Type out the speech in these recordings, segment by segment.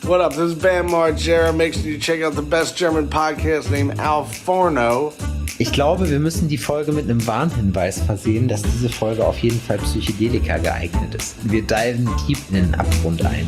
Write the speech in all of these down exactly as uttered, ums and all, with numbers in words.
What up? This is Bam Margera. Make sure you check out the best German podcast named Al Forno. Ich glaube, wir müssen die Folge mit einem Warnhinweis versehen, dass diese Folge auf jeden Fall Psychedelika geeignet ist. Wir diven deep in den Abgrund ein.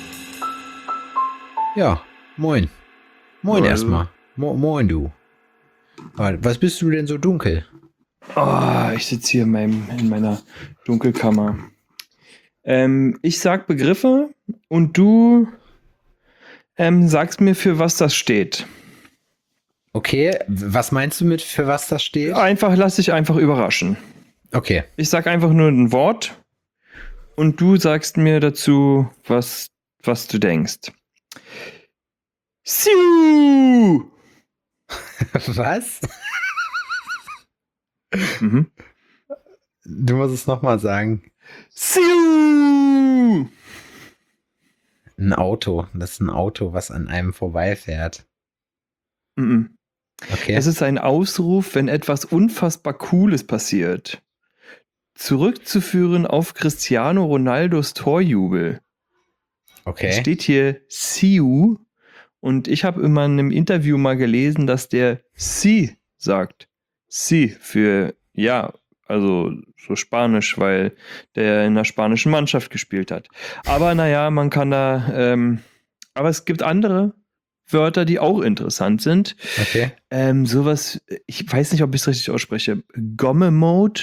Ja, moin. Moin erstmal. Mo moin, du. Was bist du denn so dunkel? Oh, ich sitze hier in, meinem, in meiner Dunkelkammer. Ähm, ich sag Begriffe und du ähm, sagst mir, für was das steht. Okay, was meinst du mit, für was das steht? Einfach, lass dich einfach überraschen. Okay. Ich sag einfach nur ein Wort und du sagst mir dazu, was, was du denkst. Siu! Was? Mhm. Du musst es nochmal sagen. Siu! Ein Auto. Das ist ein Auto, was an einem vorbeifährt. Mhm. Okay. Es ist ein Ausruf, wenn etwas unfassbar Cooles passiert. Zurückzuführen auf Cristiano Ronaldos Torjubel. Okay. Es steht hier Siu und ich habe immer in einem Interview mal gelesen, dass der Si sagt. Si für ja, also so Spanisch, weil der in einer spanischen Mannschaft gespielt hat. Aber naja, man kann da, ähm, aber es gibt andere Wörter, die auch interessant sind. Okay. Ähm, sowas, ich weiß nicht, ob ich es richtig ausspreche. Gomme-Mode.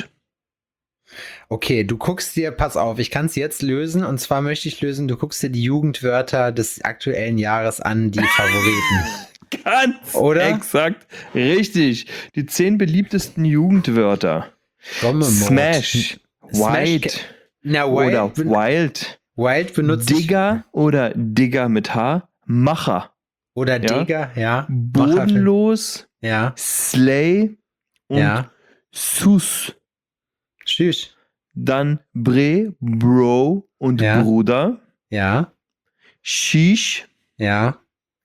Okay, du guckst dir, pass auf, ich kann es jetzt lösen und zwar möchte ich lösen, du guckst dir die Jugendwörter des aktuellen Jahres an, die Favoriten. Ganz Oder? exakt. Richtig. Die zehn beliebtesten Jugendwörter. Gomme-Mode. Smash, Smash Wild ke- Na, Wild, oder ben- Wild, Wild benutzt Digger oder Digger mit H, Macher, oder Ja. Digger, ja. Macher- Bodenlos, Ja, Slay und ja. Sus. Tschüss. Dann Bre, Bro und Ja. Bruder, Ja, Shish, ja.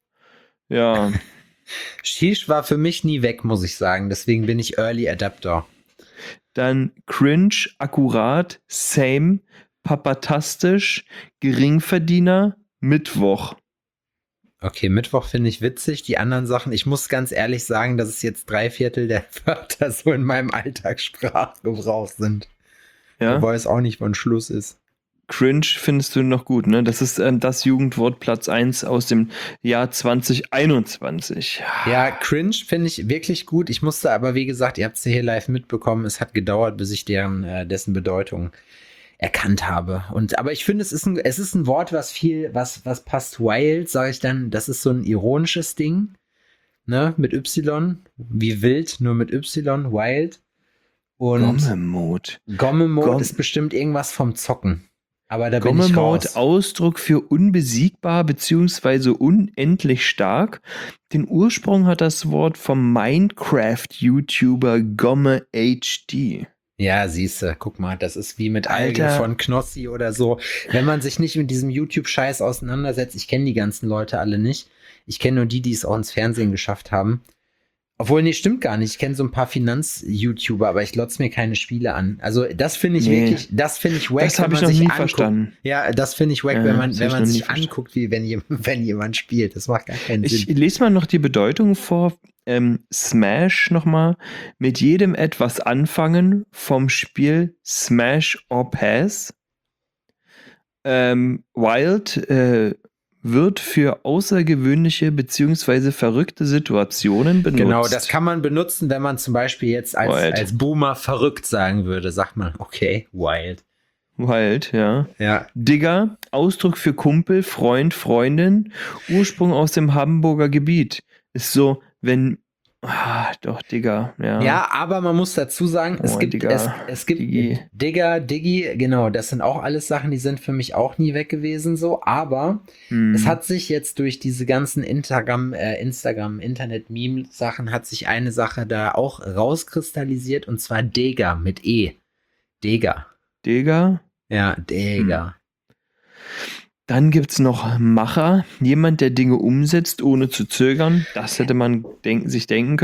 ja, Shish war für mich nie weg, muss ich sagen. Deswegen bin ich Early Adapter. dann Cringe, Akkurat, Same, Papatastisch, Geringverdiener, Mittwoch. Okay, Mittwoch finde ich witzig. Die anderen Sachen, ich muss ganz ehrlich sagen, dass es jetzt drei Viertel der Wörter so in meinem Alltagssprachgebrauch sind. Ja? Wobei es auch nicht, wann Schluss ist. Cringe findest du noch gut, ne? Das ist ähm, das Jugendwort Platz eins aus dem Jahr zwanzig einundzwanzig. Ja, Cringe finde ich wirklich gut. Ich musste aber, wie gesagt, ihr habt es ja hier live mitbekommen, es hat gedauert, bis ich deren, äh, dessen Bedeutung erkannt habe. Und aber ich finde, es ist ein, es ist ein Wort, was viel, was, was passt. Wild, sage ich dann, das ist so ein ironisches Ding, ne? Mit Y, wie wild, nur mit Y, Wild. Und Gomme-Mode. Gomme-Mode Gomm- ist bestimmt irgendwas vom Zocken. Aber da bin ich Gomme-Mode, raus. Ausdruck für unbesiegbar bzw. unendlich stark. Den Ursprung hat das Wort vom Minecraft-YouTuber Gomme H D. Ja, siehste, guck mal, das ist wie mit Algen Alter. von Knossi oder so. Wenn man sich nicht mit diesem YouTube-Scheiß auseinandersetzt, ich kenne die ganzen Leute alle nicht. Ich kenne nur die, die es auch ins Fernsehen geschafft haben. Obwohl, nee, stimmt gar nicht. Ich kenne so ein paar Finanz-YouTuber, aber ich lotze mir keine Spiele an. Also das finde ich Nee. wirklich, das finde ich wack, Das habe wenn ich man noch sich nie anguckt. verstanden. Ja, das finde ich wack, Ja, wenn man, das wenn hab ich man noch nie sich verstanden. anguckt, wie wenn, jem- wenn jemand spielt. Das macht gar keinen Ich Sinn. lese mal noch die Bedeutung vor. Ähm, Smash nochmal. Mit jedem etwas anfangen vom Spiel Smash or Pass. Ähm, Wild äh, wird für außergewöhnliche bzw. verrückte Situationen benutzt. Genau, das kann man benutzen, wenn man zum Beispiel jetzt als, Wild. als Boomer verrückt sagen würde. Sagt man, okay, wild. Wild, ja. Ja, Digger, Ausdruck für Kumpel, Freund, Freundin, Ursprung aus dem Hamburger Gebiet. Ist so, wenn, ah, doch, Digger, ja. Ja, aber man muss dazu sagen, es Oh, gibt, Digga, es, es gibt Diggi. Digger, Diggi, genau, das sind auch alles Sachen, die sind für mich auch nie weg gewesen so, aber Hm. es hat sich jetzt durch diese ganzen Instagram, äh, Instagram, Internet-Meme-Sachen hat sich eine Sache da auch rauskristallisiert und zwar Digger mit E. Digger. Digger. Ja, Digger. Dann gibt es noch Macher, jemand, der Dinge umsetzt, ohne zu zögern. Das hätte man denk sich denken können.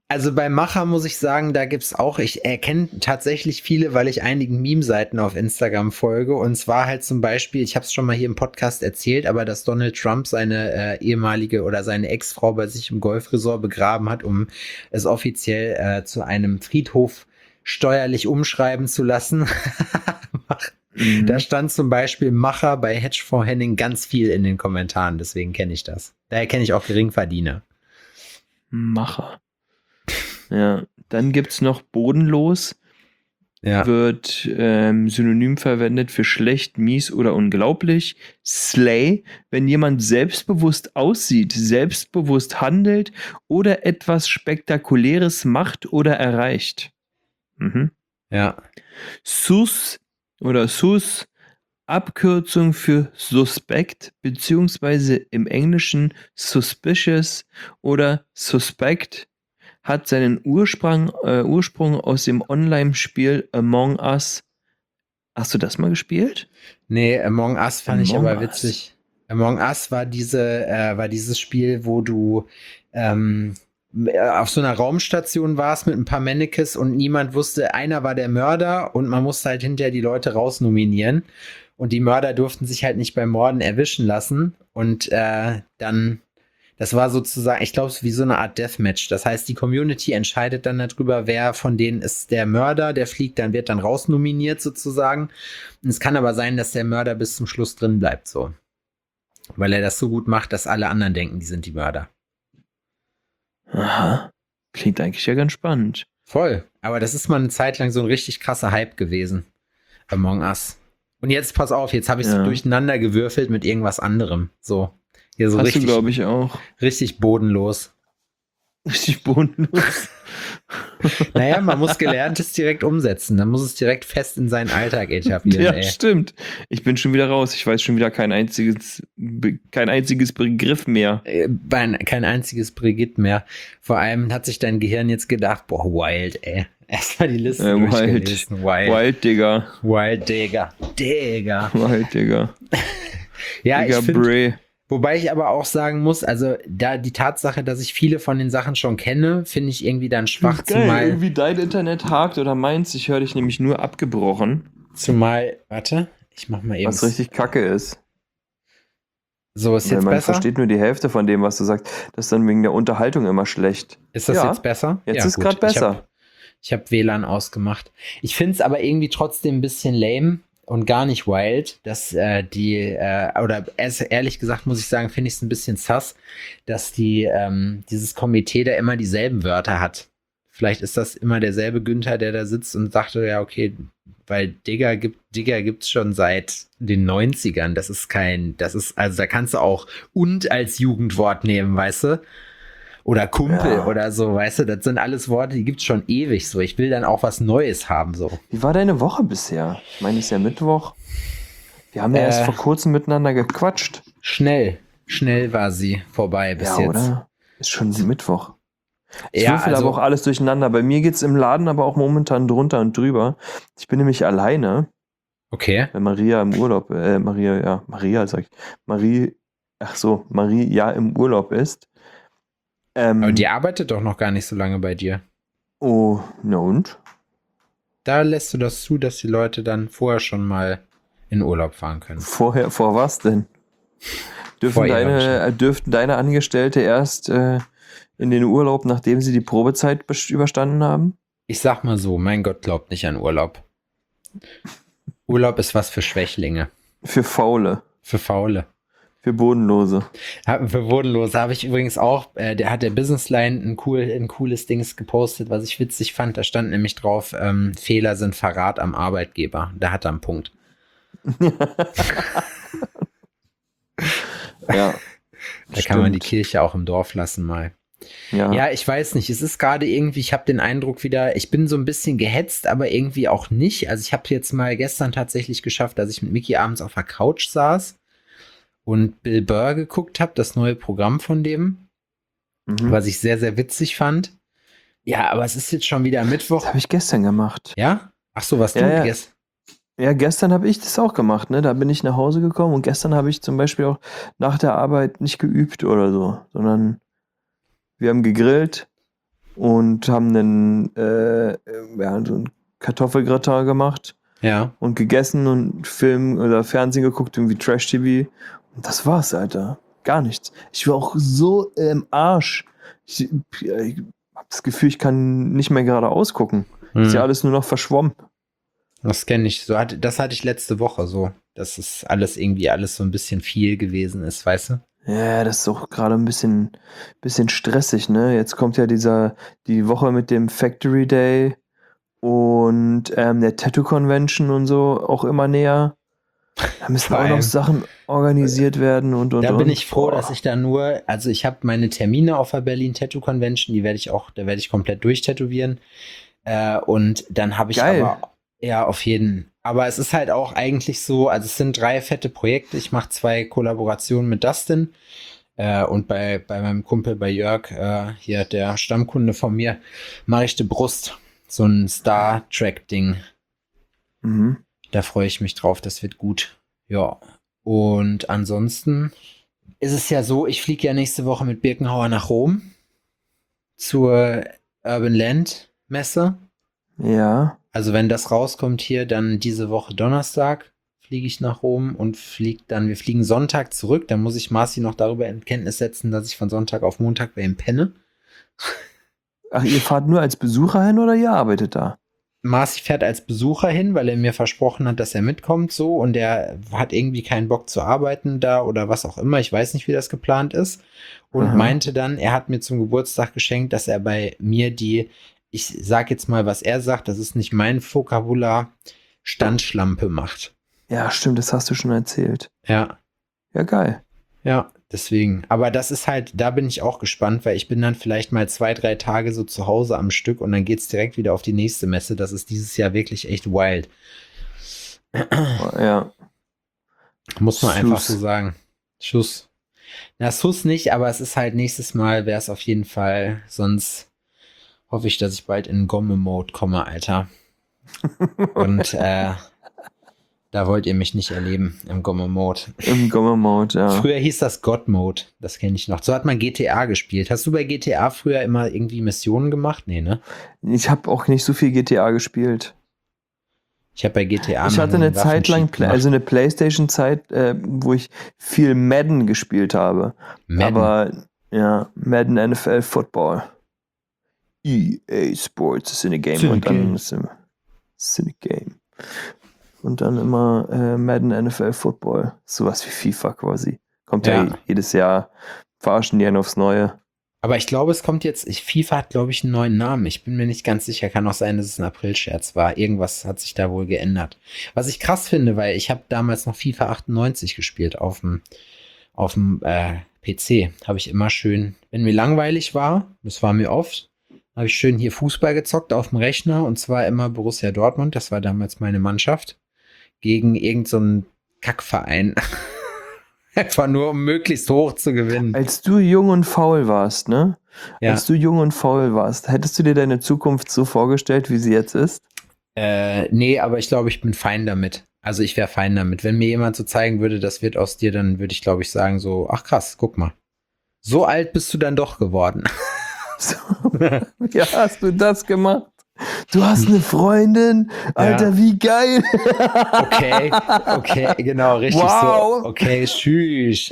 Also bei Macher muss ich sagen, da gibt's auch, ich erkenne tatsächlich viele, weil ich einigen Meme-Seiten auf Instagram folge. Und zwar halt zum Beispiel, ich habe es schon mal hier im Podcast erzählt, aber dass Donald Trump seine äh, ehemalige oder seine Ex-Frau bei sich im Golfresort begraben hat, um es offiziell äh, zu einem Friedhof steuerlich umschreiben zu lassen. Mhm. Da stand zum Beispiel Macher bei Hedgefonds Henning ganz viel in den Kommentaren, deswegen kenne ich das. Daher kenne ich auch Geringverdiener. Macher. Ja, dann gibt's noch bodenlos. Ja. Wird ähm, synonym verwendet für schlecht, mies oder unglaublich. Slay, wenn jemand selbstbewusst aussieht, selbstbewusst handelt oder etwas Spektakuläres macht oder erreicht. Mhm. Ja. Sus oder Sus, Abkürzung für suspekt, beziehungsweise im Englischen suspicious oder suspect, hat seinen Ursprung, äh, Ursprung aus dem Online-Spiel Among Us. Hast du das mal gespielt? Nee, Among Us fand ich Among aber Us. witzig. Among Us war diese, äh, war dieses Spiel, wo du ähm, auf so einer Raumstation warst mit ein paar Mannequins und niemand wusste, einer war der Mörder und man musste halt hinterher die Leute rausnominieren. Und die Mörder durften sich halt nicht beim Morden erwischen lassen. Und äh, dann, das war sozusagen, ich glaube, wie so eine Art Deathmatch. Das heißt, die Community entscheidet dann darüber, wer von denen ist der Mörder, der fliegt, dann wird dann rausnominiert sozusagen. Und es kann aber sein, dass der Mörder bis zum Schluss drin bleibt, so. Weil er das so gut macht, dass alle anderen denken, die sind die Mörder. Aha. Klingt eigentlich ja ganz spannend. Voll. Aber das ist mal eine Zeit lang so ein richtig krasser Hype gewesen. Among Us. Und jetzt, pass auf, jetzt habe ich es Ja. durcheinander gewürfelt mit irgendwas anderem. So. Hier so Hast richtig, du, glaube ich, auch. richtig bodenlos. Richtig bodenlos. Naja, man muss Gelerntes direkt umsetzen. Dann muss es direkt fest in seinen Alltag etablieren. Ja, ey. stimmt. Ich bin schon wieder raus. Ich weiß schon wieder kein einziges, Be- kein einziges Begriff mehr. Äh, Kein, kein einziges Brigitte mehr. Vor allem hat sich dein Gehirn jetzt gedacht, boah, wild, ey. Erstmal die Liste Äh, wild. durchgelesen. Wild. Wild, Digga. Wild, Digga. Digga. Wild, Digga. Ja, Digga, ich finde, Bray. wobei ich aber auch sagen muss, also da die Tatsache, dass ich viele von den Sachen schon kenne, finde ich irgendwie dann schwach, Geil, zumal, irgendwie dein Internet hakt oder meins. Ich höre dich nämlich nur abgebrochen, zumal, warte, ich mach mal eben, was richtig kacke ist. so ist Weil jetzt man besser? versteht nur die Hälfte von dem, was du sagst. Das ist dann wegen der Unterhaltung immer schlecht. Ist das Ja, jetzt besser? Jetzt ist gut. gerade Ich besser. hab- Ich habe W L A N ausgemacht. Ich finde es aber irgendwie trotzdem ein bisschen lame und gar nicht wild, dass äh, die, äh, oder erst, ehrlich gesagt muss ich sagen, finde ich es ein bisschen sass, dass die, ähm, dieses Komitee da immer dieselben Wörter hat. Vielleicht ist das immer derselbe Günther, der da sitzt und sagte, ja, okay, weil Digger gibt, Digger gibt's schon seit den neunzigern. Das ist kein, das ist, also da kannst du auch und als Jugendwort nehmen, weißt du? Oder Kumpel Ja. oder so, weißt du, das sind alles Worte, die gibt's schon ewig so. Ich will dann auch was Neues haben, so. Wie war deine Woche bisher? Ich meine, es ist ja Mittwoch. Wir haben ja Äh. erst vor kurzem miteinander gequatscht. Schnell, schnell war sie vorbei bis Ja, jetzt. oder? Ist schon Mittwoch. Ich Ja, würfel also, aber auch alles durcheinander. Bei mir geht's im Laden aber auch momentan drunter und drüber. Ich bin nämlich alleine, okay. weil Maria im Urlaub, äh, Maria, ja, Maria sag ich, Marie, ach so, Marie ja im Urlaub ist. Ähm, Aber die arbeitet doch noch gar nicht so lange bei dir. oh, na und? Da lässt du das zu, dass die Leute dann vorher schon mal in Urlaub fahren können. Vorher, vor was denn? Dürfen Vor ihrer deine, Bestellung. äh, dürften deine Angestellte erst äh, in den Urlaub, nachdem sie die Probezeit bes- überstanden haben? Ich sag mal so, mein Gott glaubt nicht an Urlaub. Urlaub ist was für Schwächlinge, Für Faule, für Faule. für Bodenlose. Hab- Für Bodenlose habe ich übrigens auch, äh, der hat der Businessline ein, cool, ein cooles Dings gepostet, was ich witzig fand. Da stand nämlich drauf, ähm, Fehler sind Verrat am Arbeitgeber. Da hat er einen Punkt. Ja. Da kann man die stimmt. Kirche auch im Dorf lassen mal. Ja. Ja, ich weiß nicht. Es ist gerade irgendwie, ich habe den Eindruck wieder, ich bin so ein bisschen gehetzt, aber irgendwie auch nicht. Also ich habe jetzt mal gestern tatsächlich geschafft, dass ich mit Micky abends auf der Couch saß und Bill Burr geguckt habe, das neue Programm von dem, Mhm. was ich sehr, sehr witzig fand. Ja, aber es ist jetzt schon wieder Mittwoch. Das habe ich gestern gemacht. Ja? Ach so, was Ja, du ja. gest- Ja, gestern habe ich das auch gemacht, ne? Da bin ich nach Hause gekommen und gestern habe ich zum Beispiel auch nach der Arbeit nicht geübt oder so, sondern wir haben gegrillt und haben einen, äh, ja, so einen Kartoffelgratin gemacht Ja. und gegessen und Film oder Fernsehen geguckt, irgendwie Trash-T V. Und das war's, Alter. Gar nichts. Ich war auch so im Arsch. Ich, ich hab das Gefühl, ich kann nicht mehr geradeaus gucken. Ist ja Hm. alles nur noch verschwommen. Das kenne ich. So hat, das hatte ich letzte Woche so. Dass es alles irgendwie alles so ein bisschen viel gewesen ist, weißt du? Ja, das ist auch gerade ein bisschen, bisschen stressig, ne? Jetzt kommt ja dieser, die Woche mit dem Factory Day und ähm, der Tattoo Convention und so auch immer näher. Da müssen Vor auch noch allem- Sachen organisiert werden und und Da und. bin ich froh, Boah. dass ich da nur, also ich habe meine Termine auf der Berlin Tattoo Convention, die werde ich auch, da werde ich komplett durchtätowieren. Äh, und dann habe ich Geil. aber, ja, auf jeden. Aber es ist halt auch eigentlich so, also es sind drei fette Projekte. Ich mache zwei Kollaborationen mit Dustin äh, und bei, bei meinem Kumpel, bei Jörg, äh, hier der Stammkunde von mir, mache ich die Brust. So ein Star Trek-Ding. Mhm. Da freue ich mich drauf, das wird gut. Ja. Und ansonsten ist es ja so, ich fliege ja nächste Woche mit Birkenhauer nach Rom zur Urban Land Messe. Ja. Also wenn das rauskommt hier, dann diese Woche Donnerstag fliege ich nach Rom und fliege dann, wir fliegen Sonntag zurück. Dann muss ich Marci noch darüber in Kenntnis setzen, dass ich von Sonntag auf Montag bei ihm penne. Ach, ihr fahrt nur als Besucher hin oder ihr arbeitet da? Marci fährt als Besucher hin, weil er mir versprochen hat, dass er mitkommt so und er hat irgendwie keinen Bock zu arbeiten da oder was auch immer. Ich weiß nicht, wie das geplant ist. Und Aha. meinte dann, er hat mir zum Geburtstag geschenkt, dass er bei mir die, ich sag jetzt mal, was er sagt, das ist nicht mein Vokabular, Standschlampe macht. Ja, stimmt, das hast du schon erzählt. Ja, Ja, geil. ja, deswegen. Aber das ist halt, da bin ich auch gespannt, weil ich bin dann vielleicht mal zwei, drei Tage so zu Hause am Stück und dann geht's direkt wieder auf die nächste Messe. Das ist dieses Jahr wirklich echt wild. Ja. Muss man einfach Schuss. so sagen. Schuss. Na, Schuss nicht, aber es ist halt nächstes Mal wäre es auf jeden Fall. Sonst hoffe ich, dass ich bald in Gomme-Mode komme, Alter. Und äh, da wollt ihr mich nicht erleben im Gomme-Mode. Im Gommer-Mode, ja. Früher hieß das God-Mode. Das kenne ich noch. So hat man G T A gespielt. Hast du bei G T A früher immer irgendwie Missionen gemacht? Nee, ne? Ich habe auch nicht so viel G T A gespielt. Ich habe bei G T A Ich mal hatte einen eine Zeit lang, Waffenschieb Pla- gemacht. also eine Playstation-Zeit, äh, wo ich viel Madden gespielt habe. Madden. Aber ja, Madden N F L Football. E A Sports ist in a Game. It's in a und dann game. ist im ist in a Game. Und dann immer äh, Madden N F L Football. Sowas wie FIFA quasi. Kommt ja, Ja. jedes Jahr, verarschen die einen aufs Neue. Aber ich glaube, es kommt jetzt, ich, FIFA hat, glaube ich, einen neuen Namen. Ich bin mir nicht ganz sicher. Kann auch sein, dass es ein Aprilscherz war. Irgendwas hat sich da wohl geändert. Was ich krass finde, weil ich habe damals noch FIFA achtundneunzig gespielt auf dem auf dem äh, P C. Habe ich immer schön, wenn mir langweilig war, das war mir oft, habe ich schön hier Fußball gezockt auf dem Rechner und zwar immer Borussia Dortmund. Das war damals meine Mannschaft gegen irgend so einen Kackverein. Einfach nur, um möglichst hoch zu gewinnen. Als du jung und faul warst, ne? Ja. Als du jung und faul warst, hättest du dir deine Zukunft so vorgestellt, wie sie jetzt ist? Äh, nee, aber ich glaube, ich bin fein damit. Also ich wäre fein damit. Wenn mir jemand so zeigen würde, das wird aus dir, dann würde ich, glaube ich, sagen so, ach krass, guck mal. So alt bist du dann doch geworden. So, wie hast du das gemacht? Du hast eine Freundin? Alter, Ja. wie geil! Okay, okay, genau, richtig Wow. so. Okay, tschüss.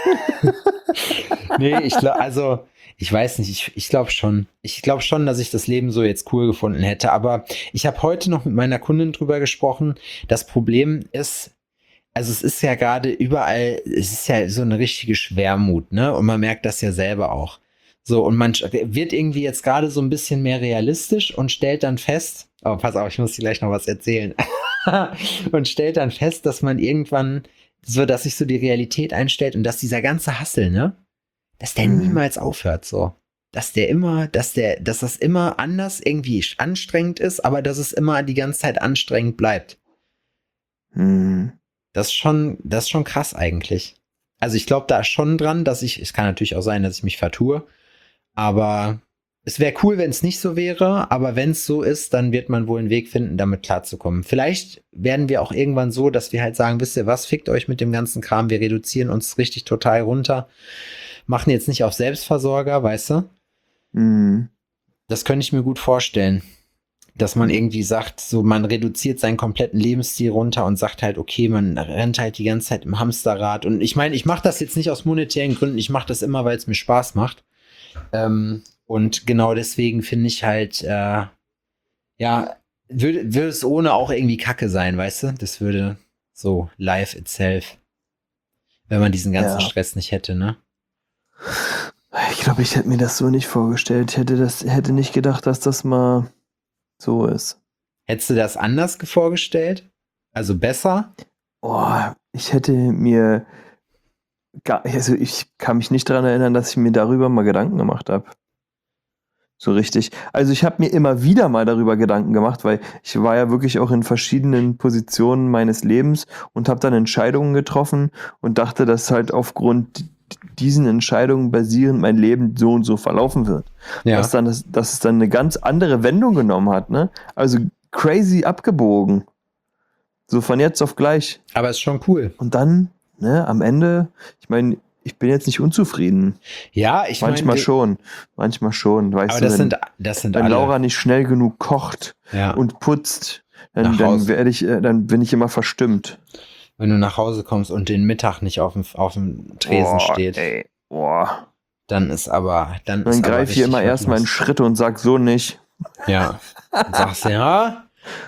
Nee, ich glaube, also, ich weiß nicht, ich, ich glaube schon. Ich glaube schon, dass ich das Leben so jetzt cool gefunden hätte. Aber ich habe heute noch mit meiner Kundin drüber gesprochen. Das Problem ist, also es ist ja gerade überall, es ist ja so eine richtige Schwermut, ne? Und man merkt das ja selber auch. So, und man wird irgendwie jetzt gerade so ein bisschen mehr realistisch und stellt dann fest, oh, pass auf, ich muss dir gleich noch was erzählen. Und stellt dann fest, dass man irgendwann, so dass sich so die Realität einstellt und dass dieser ganze Hassel, ne? Dass der Mhm. niemals aufhört, so. Dass der immer, dass der, dass das immer anders irgendwie anstrengend ist, aber dass es immer die ganze Zeit anstrengend bleibt. Hm. Das ist schon, das ist schon krass eigentlich. Also ich glaube da schon dran, dass ich, es kann natürlich auch sein, dass ich mich vertue, aber es wäre cool, wenn es nicht so wäre, aber wenn es so ist, dann wird man wohl einen Weg finden, damit klarzukommen. Vielleicht werden wir auch irgendwann so, dass wir halt sagen, wisst ihr was, fickt euch mit dem ganzen Kram, wir reduzieren uns richtig total runter, machen jetzt nicht auf Selbstversorger, weißt du? Hm. Das könnte ich mir gut vorstellen. Dass man irgendwie sagt, so man reduziert seinen kompletten Lebensstil runter und sagt halt, okay, man rennt halt die ganze Zeit im Hamsterrad. Und ich meine, ich mache das jetzt nicht aus monetären Gründen, ich mache das immer, weil es mir Spaß macht. Ähm, und genau deswegen finde ich halt, äh, ja, würde, würde es ohne auch irgendwie Kacke sein, weißt du? Das würde so life itself, wenn man diesen ganzen Ja. Stress nicht hätte, ne? Ich glaube, ich hätte mir das so nicht vorgestellt. Ich hätte, das, hätte nicht gedacht, dass das mal so ist. Hättest du das anders vorgestellt? Also besser? Oh, ich hätte mir gar, also ich kann mich nicht daran erinnern, dass ich mir darüber mal Gedanken gemacht habe. So richtig. Also ich habe mir immer wieder mal darüber Gedanken gemacht, weil ich war ja wirklich auch in verschiedenen Positionen meines Lebens und habe dann Entscheidungen getroffen und dachte, dass halt aufgrund diesen Entscheidungen basierend mein Leben so und so verlaufen wird. Ja. Dass, dann das, dass es dann eine ganz andere Wendung genommen hat, ne? Also crazy abgebogen. So von jetzt auf gleich. Aber ist schon cool. Und dann, ne, am Ende, ich meine, ich bin jetzt nicht unzufrieden. Ja, ich Manchmal mein, schon. Manchmal schon. Weißt Aber du, das wenn, sind, das sind wenn alle. Laura nicht schnell genug kocht Ja. und putzt, dann, Nach dann Hause. werde ich, äh, dann bin ich immer verstimmt. Wenn du nach Hause kommst und den Mittag nicht auf dem, auf dem Tresen Boah, steht, ey, boah. dann ist aber, dann, Dann ist aber greife ich immer richtig erstmal in was Schritte und sag so nicht. los. Ja. Und sagst du, ja,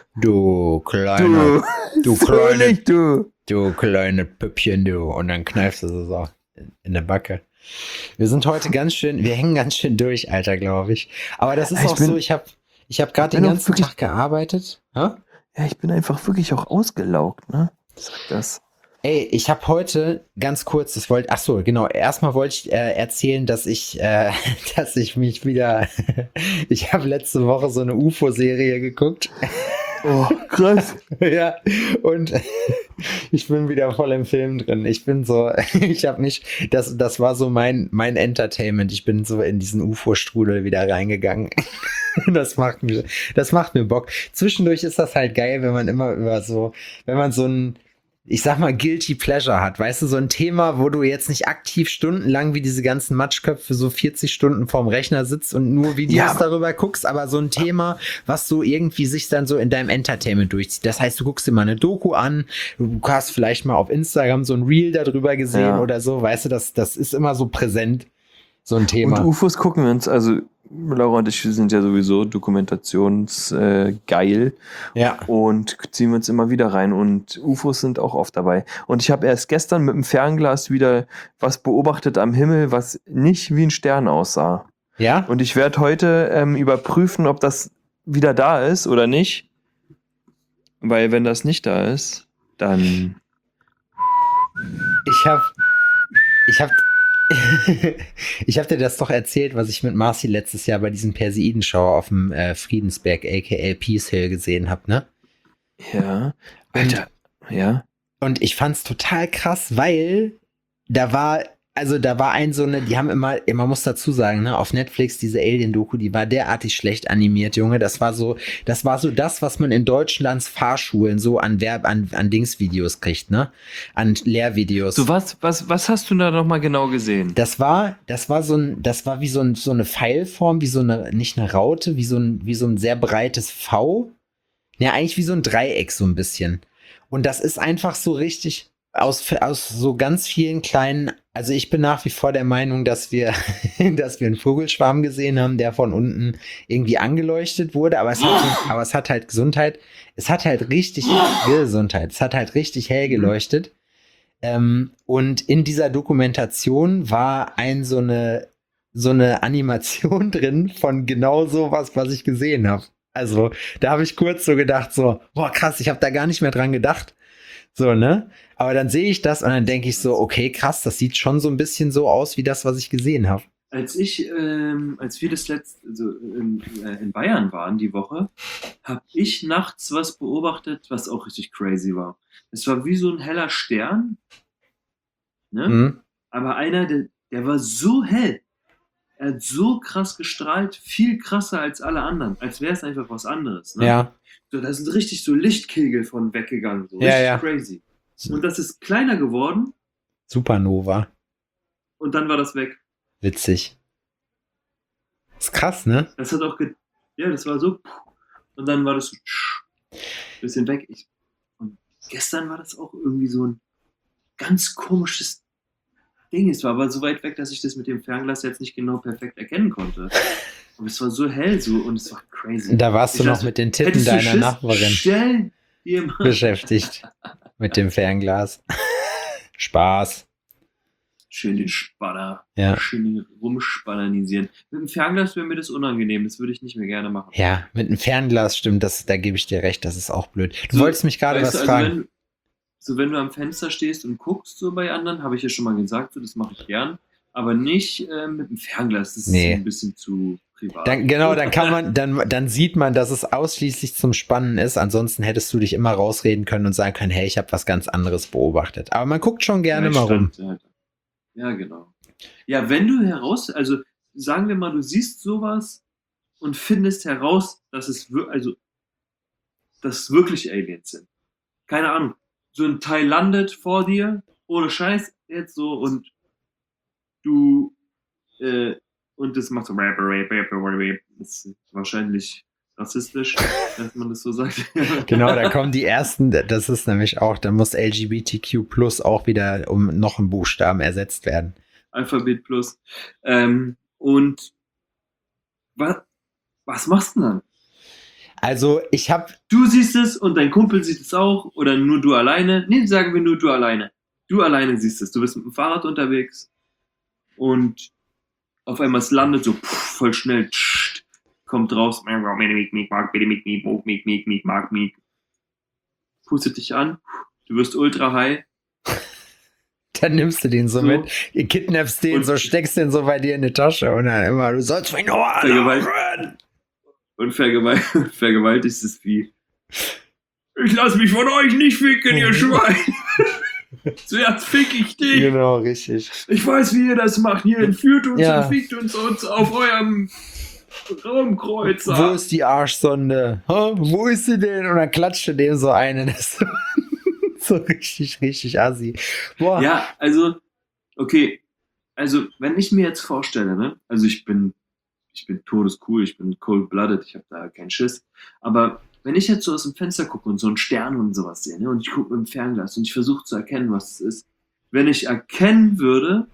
du kleiner, du so kleine, nicht, du. du kleine Püppchen, du. Und dann kneifst du so, so in, in der Backe. Wir sind heute ganz schön, wir hängen ganz schön durch, Alter, glaube ich. Aber das ist Ich auch bin- so, ich habe ich hab gerade ich bin den auch ganzen wirklich- Tag gearbeitet. Hä? Ja, ich bin einfach wirklich auch ausgelaugt, ne? Sag das. Ey, ich habe heute ganz kurz, das wollte, ach so, genau, erstmal wollte ich äh, erzählen, dass ich, äh, dass ich mich wieder, ich habe letzte Woche so eine U F O-Serie geguckt. Oh, krass. Ja, und ich bin wieder voll im Film drin. Ich bin so, ich habe mich, das, das war so mein, mein Entertainment. Ich bin so in diesen U F O-Strudel wieder reingegangen. Das macht mir, das macht mir Bock. Zwischendurch ist das halt geil, wenn man immer über so, wenn man so ein, ich sag mal, Guilty Pleasure hat. Weißt du, so ein Thema, wo du jetzt nicht aktiv stundenlang wie diese ganzen Matschköpfe so vierzig Stunden vorm Rechner sitzt und nur Videos Ja. darüber guckst, aber so ein Thema, was so irgendwie sich dann so in deinem Entertainment durchzieht. Das heißt, du guckst dir mal eine Doku an, du hast vielleicht mal auf Instagram so ein Reel darüber gesehen Ja. oder so, weißt du, das, das ist immer so präsent, so ein Und Thema. U F Os gucken wir uns, also Laura und ich sind ja sowieso dokumentationsgeil äh, geil Ja. und ziehen wir uns immer wieder rein und U F Os sind auch oft dabei. Und ich habe erst gestern mit dem Fernglas wieder was beobachtet am Himmel, was nicht wie ein Stern aussah. Ja? Und ich werde heute ähm, überprüfen, ob das wieder da ist oder nicht. Weil wenn das nicht da ist, dann... Ich hab, ich hab, ich hab dir das doch erzählt, was ich mit Marci letztes Jahr bei diesem Perseidenschauer auf dem äh, Friedensberg, aka Peace Hill, gesehen hab, ne? Ja. Alter. Ja. Und ich fand's total krass, weil da war, also da war ein so eine, die haben immer, man muss dazu sagen, ne, auf Netflix diese Alien-Doku, die war derartig schlecht animiert, Junge. Das war so, das war so das, was man in Deutschlands Fahrschulen so an Werb, an, an Dingsvideos kriegt, ne? An Lehrvideos. So, was, was, was hast du da nochmal genau gesehen? Das war, das war so ein, das war wie so, ein, so eine Pfeilform, wie so eine, nicht eine Raute, wie so ein, wie so ein sehr breites V. Ja, eigentlich wie so ein Dreieck so ein bisschen. Und das ist einfach so richtig aus, aus so ganz vielen kleinen, also ich bin nach wie vor der Meinung, dass wir, dass wir einen Vogelschwarm gesehen haben, der von unten irgendwie angeleuchtet wurde, aber es hat, aber es hat halt Gesundheit, es hat halt richtig Gesundheit, es hat halt richtig hell geleuchtet. Ähm, und in dieser Dokumentation war ein so eine, so eine Animation drin von genau sowas, was ich gesehen habe. Also, da habe ich kurz so gedacht, so, boah, krass, ich habe da gar nicht mehr dran gedacht. So, ne? Aber dann sehe ich das und dann denke ich so, okay, krass, das sieht schon so ein bisschen so aus wie das, was ich gesehen habe. Als ich, ähm, als wir das letzte, also in, äh, in Bayern waren die Woche, habe ich nachts was beobachtet, was auch richtig crazy war. Es war wie so ein heller Stern, ne? Mhm. Aber einer, der, der war so hell. Er hat so krass gestrahlt, viel krasser als alle anderen, als wäre es einfach was anderes. Ne? Ja, So, da sind richtig so Lichtkegel von weggegangen, so Ja, richtig ja. crazy. Und das ist kleiner geworden Supernova. und dann war das weg. Witzig. Ist krass, ne? Das hat auch, ge ja, das war so, und dann war das so, bisschen weg. Ich, und gestern war das auch irgendwie so ein ganz komisches Ding. Es war aber so weit weg, dass ich das mit dem Fernglas jetzt nicht genau perfekt erkennen konnte. Aber es war so hell so und es war crazy. Da warst du Ich noch dachte, mit den Titten hättest du deiner Schiss? Nachbarin Stell dir mal beschäftigt. Mit dem Fernglas. Spaß. schön den Spanner, Ja. schön rumspannernisieren. Mit dem Fernglas wäre mir das unangenehm. Das würde ich nicht mehr gerne machen. Ja, mit einem Fernglas stimmt, das, da gebe ich dir recht, das ist auch blöd. Du So, wolltest mich gerade weißt was du, also fragen. wenn, du- so wenn du am Fenster stehst und guckst so bei anderen, habe ich ja schon mal gesagt, so, das mache ich gern, aber nicht äh, mit dem Fernglas, das Nee. ist ein bisschen zu privat. Dann, genau, dann kann man, dann, dann sieht man, dass es ausschließlich zum Spannen ist. Ansonsten hättest du dich immer rausreden können und sagen können, hey, ich habe was ganz anderes beobachtet. Aber man guckt schon gerne Ja, ich mal rum. stand halt. Ja, genau. Ja, wenn du heraus, also sagen wir mal, du siehst sowas und findest heraus, dass es wir- also dass es wirklich Aliens sind. Keine Ahnung. So ein Teil landet vor dir, ohne Scheiß, jetzt so, und du äh, und das macht so rap, rap, rap, rap, rap. Das ist wahrscheinlich rassistisch, dass man das so sagt. Genau, da kommen die ersten, das ist nämlich auch, da muss L G B T Q plus auch wieder um noch einen Buchstaben ersetzt werden. Alphabet Plus. Ähm, und was, was machst du denn dann? Also ich habe, Du siehst es und dein Kumpel sieht es auch oder nur du alleine. Nee, sagen wir nur du alleine. Du alleine siehst es. Du bist mit dem Fahrrad unterwegs und auf einmal es landet so pff, voll schnell. Tsch, kommt raus. Pustet dich an. Du wirst ultra high. dann nimmst du den so, So. mit, ihr kidnappst den Und- so, steckst den so bei dir in die Tasche und dann immer, du sollst mich nur Vergewalt- anhören. Und vergewalt vergewaltigst es wie. Ich lass mich von euch nicht ficken, ihr Schwein. Zuerst fick ich dich. Genau, richtig. Ich weiß, wie ihr das macht. Ihr entführt uns Ja. und fickt uns, uns auf eurem Raumkreuzer. Wo ist die Arschsonde? Hä? Wo ist sie denn? Und dann klatschte dem so eine. Das ist so richtig, richtig assi. Boah. Ja, also, okay. Also, wenn ich mir jetzt vorstelle, ne, also ich bin, ich bin todescool, ich bin cold-blooded, ich habe da keinen Schiss. Aber wenn ich jetzt so aus dem Fenster gucke und so einen Stern und sowas sehe, ne, und ich gucke mit dem Fernglas und ich versuche zu erkennen, was es ist, wenn ich erkennen würde,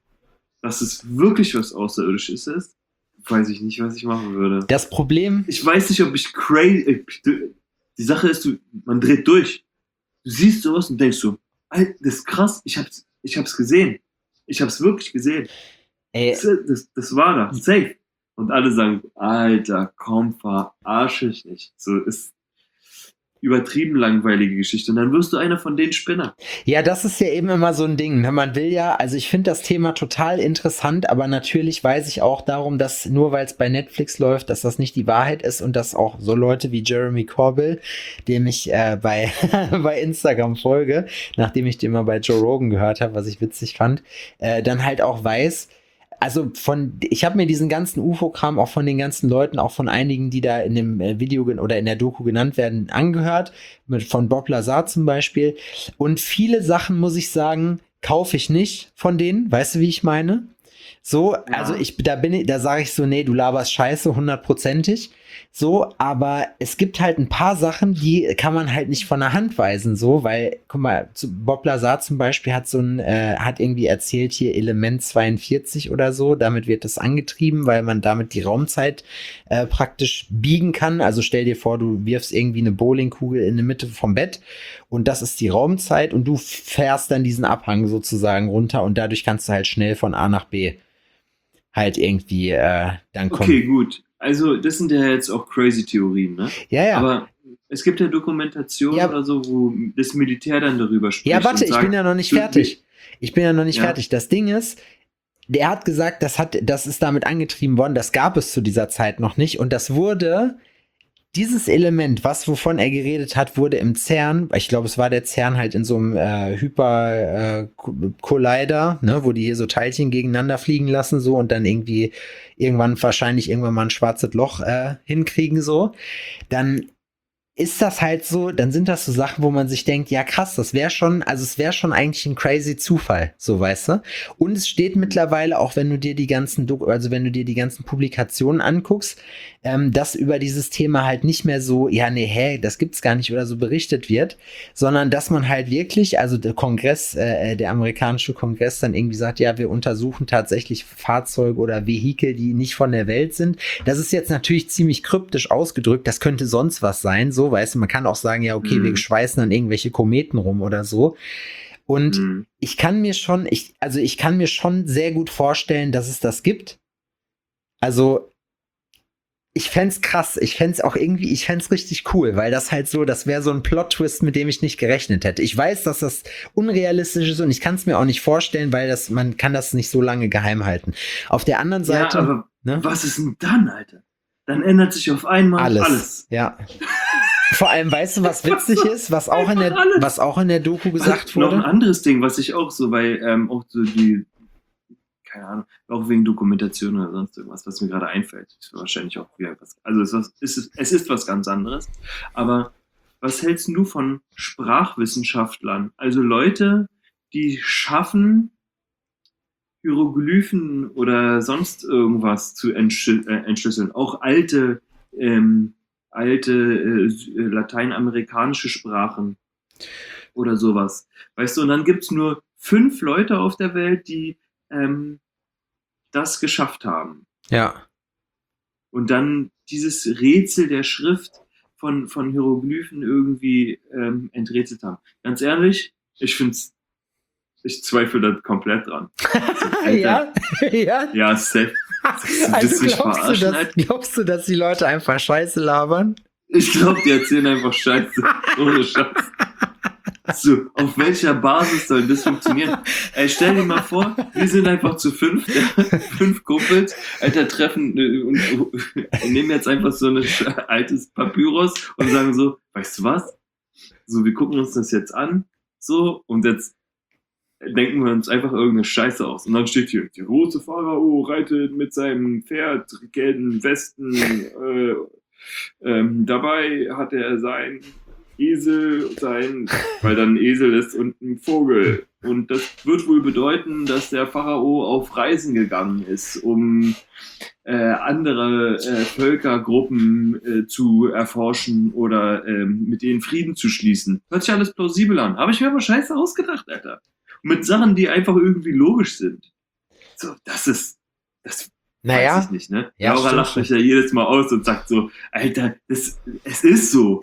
dass es wirklich was Außerirdisches ist, weiß ich nicht, was ich machen würde. Das Problem, Ich weiß nicht, ob ich crazy. Die Sache ist, du, man dreht durch. Du siehst sowas und denkst so, Alter, das ist krass, ich hab's, ich hab's gesehen. Ich hab's wirklich gesehen. ey, Das, das, das war da, safe. Und alle sagen, Alter, komm, verarsche ich nicht. So ist übertrieben langweilige Geschichte. Und dann wirst du einer von den Spinnern. ja, das ist ja eben immer so ein Ding. Ne? Man will ja, also ich finde das Thema total interessant, aber natürlich weiß ich auch darum, dass nur weil es bei Netflix läuft, dass das nicht die Wahrheit ist und dass auch so Leute wie Jeremy Corbell, dem ich äh, bei, bei Instagram folge, nachdem ich den mal bei Joe Rogan gehört habe, was ich witzig fand, äh, dann halt auch weiß, also von, ich habe mir diesen ganzen U F O-Kram auch von den ganzen Leuten, auch von einigen, die da in dem äh, Video gen- oder in der Doku genannt werden, angehört, mit, von Bob Lazar zum Beispiel. Und viele Sachen, muss ich sagen, kaufe ich nicht von denen. Weißt du, wie ich meine? So, Ja. also ich, da bin ich, da sage ich so, nee, du laberst Scheiße, hundertprozentig. So, aber es gibt halt ein paar Sachen, die kann man halt nicht von der Hand weisen, so, weil, guck mal, zu Bob Lazar zum Beispiel hat so ein, äh, hat irgendwie erzählt hier Element zweiundvierzig oder so, damit wird das angetrieben, weil man damit die Raumzeit äh, praktisch biegen kann. Also stell dir vor, du wirfst irgendwie eine Bowlingkugel in die Mitte vom Bett und das ist die Raumzeit und du fährst dann diesen Abhang sozusagen runter und dadurch kannst du halt schnell von A nach B halt irgendwie äh, dann kommen. Okay, gut. Also, das sind ja jetzt auch crazy Theorien, ne? Ja, ja. Aber es gibt ja Dokumentationen Ja. oder so, wo das Militär dann darüber spricht. Ja, warte, und ich sagt, bin ja noch nicht du- fertig. Ich bin ja noch nicht Ja. fertig. Das Ding ist, der hat gesagt, das hat, das ist damit angetrieben worden, das gab es zu dieser Zeit noch nicht. Und das wurde, dieses Element, was wovon er geredet hat, wurde im CERN, ich glaube, es war der CERN halt in so einem äh, Hyper äh, Collider, ne, wo die hier so Teilchen gegeneinander fliegen lassen, so und dann irgendwie irgendwann wahrscheinlich irgendwann mal ein schwarzes Loch äh, hinkriegen, so. Dann ist das halt so, dann sind das so Sachen, wo man sich denkt, ja krass, das wäre schon, also es wäre schon eigentlich ein crazy Zufall, so weißt du. Und es steht mittlerweile, auch wenn du dir die ganzen, Dok- also wenn du dir die ganzen Publikationen anguckst, ähm, dass über dieses Thema halt nicht mehr so, ja nee, hä, das gibt's gar nicht oder so berichtet wird, sondern dass man halt wirklich, also der Kongress, äh, der amerikanische Kongress dann irgendwie sagt, ja, wir untersuchen tatsächlich Fahrzeuge oder Vehikel, die nicht von der Welt sind. Das ist jetzt natürlich ziemlich kryptisch ausgedrückt, das könnte sonst was sein, so, weißt du, man kann auch sagen, ja, okay, Mhm. wir schweißen dann irgendwelche Kometen rum oder so. Und Mhm. ich kann mir schon, ich, also ich kann mir schon sehr gut vorstellen, dass es das gibt. Also, ich fänd's krass, ich fänd's auch irgendwie, ich fänd's richtig cool, weil das halt so, das wäre so ein Plot-Twist, mit dem ich nicht gerechnet hätte. Ich weiß, dass das unrealistisch ist und ich kann es mir auch nicht vorstellen, weil das, man kann das nicht so lange geheim halten. Auf der anderen Seite, Ja, aber ne? was ist denn dann, Alter? Dann ändert sich auf einmal Alles. alles. Ja. Vor allem, weißt du, was witzig ist, was auch in der, Alles. was auch in der Doku gesagt Noch ein wurde? anderes Ding, was ich auch so, weil ähm, auch so die, keine Ahnung, auch wegen Dokumentation oder sonst irgendwas, was mir gerade einfällt, ist wahrscheinlich auch wieder was, also es ist, was, es ist, es ist was ganz anderes, aber was hältst du von Sprachwissenschaftlern? Also Leute, die schaffen, Hieroglyphen oder sonst irgendwas zu entschlü- äh, entschlüsseln. Auch alte, ähm, alte äh, lateinamerikanische Sprachen oder sowas. Weißt du, und dann gibt es nur fünf Leute auf der Welt, die ähm, das geschafft haben. Ja. Und dann dieses Rätsel der Schrift von, von Hieroglyphen irgendwie ähm, enträtselt haben. Ganz ehrlich, ich finde es, ich zweifle da komplett dran. ja, ja. Ja, safe. Also willst du mich glaubst du, verarschen, dass, Alter? glaubst du, dass die Leute einfach Scheiße labern? Ich glaube, die erzählen einfach Scheiße. Ohne Scheiß. So, auf welcher Basis soll das funktionieren? Ey, stell dir mal vor, wir sind einfach zu fünf, ja, fünf Kumpels, Alter, treffen äh, und, und nehmen jetzt einfach so ein sch- altes Papyrus und sagen so, weißt du was? So, wir gucken uns das jetzt an, so, und jetzt denken wir uns einfach irgendeine Scheiße aus. Und dann steht hier, der große Pharao reitet mit seinem Pferd, gelben Westen, äh, ähm, dabei hat er sein Esel, sein, weil dann ein Esel ist und ein Vogel. Und das wird wohl bedeuten, dass der Pharao auf Reisen gegangen ist, um äh, andere äh, Völkergruppen äh, zu erforschen oder ähm, mit denen Frieden zu schließen. Hört sich alles plausibel an. Aber ich mir aber scheiße ausgedacht, Alter. Und mit Sachen, die einfach irgendwie logisch sind. So, das ist, das Naja. weiß ich nicht, ne? Ja, Laura stimmt lacht mich ja jedes Mal aus und sagt so, Alter, das, es ist so.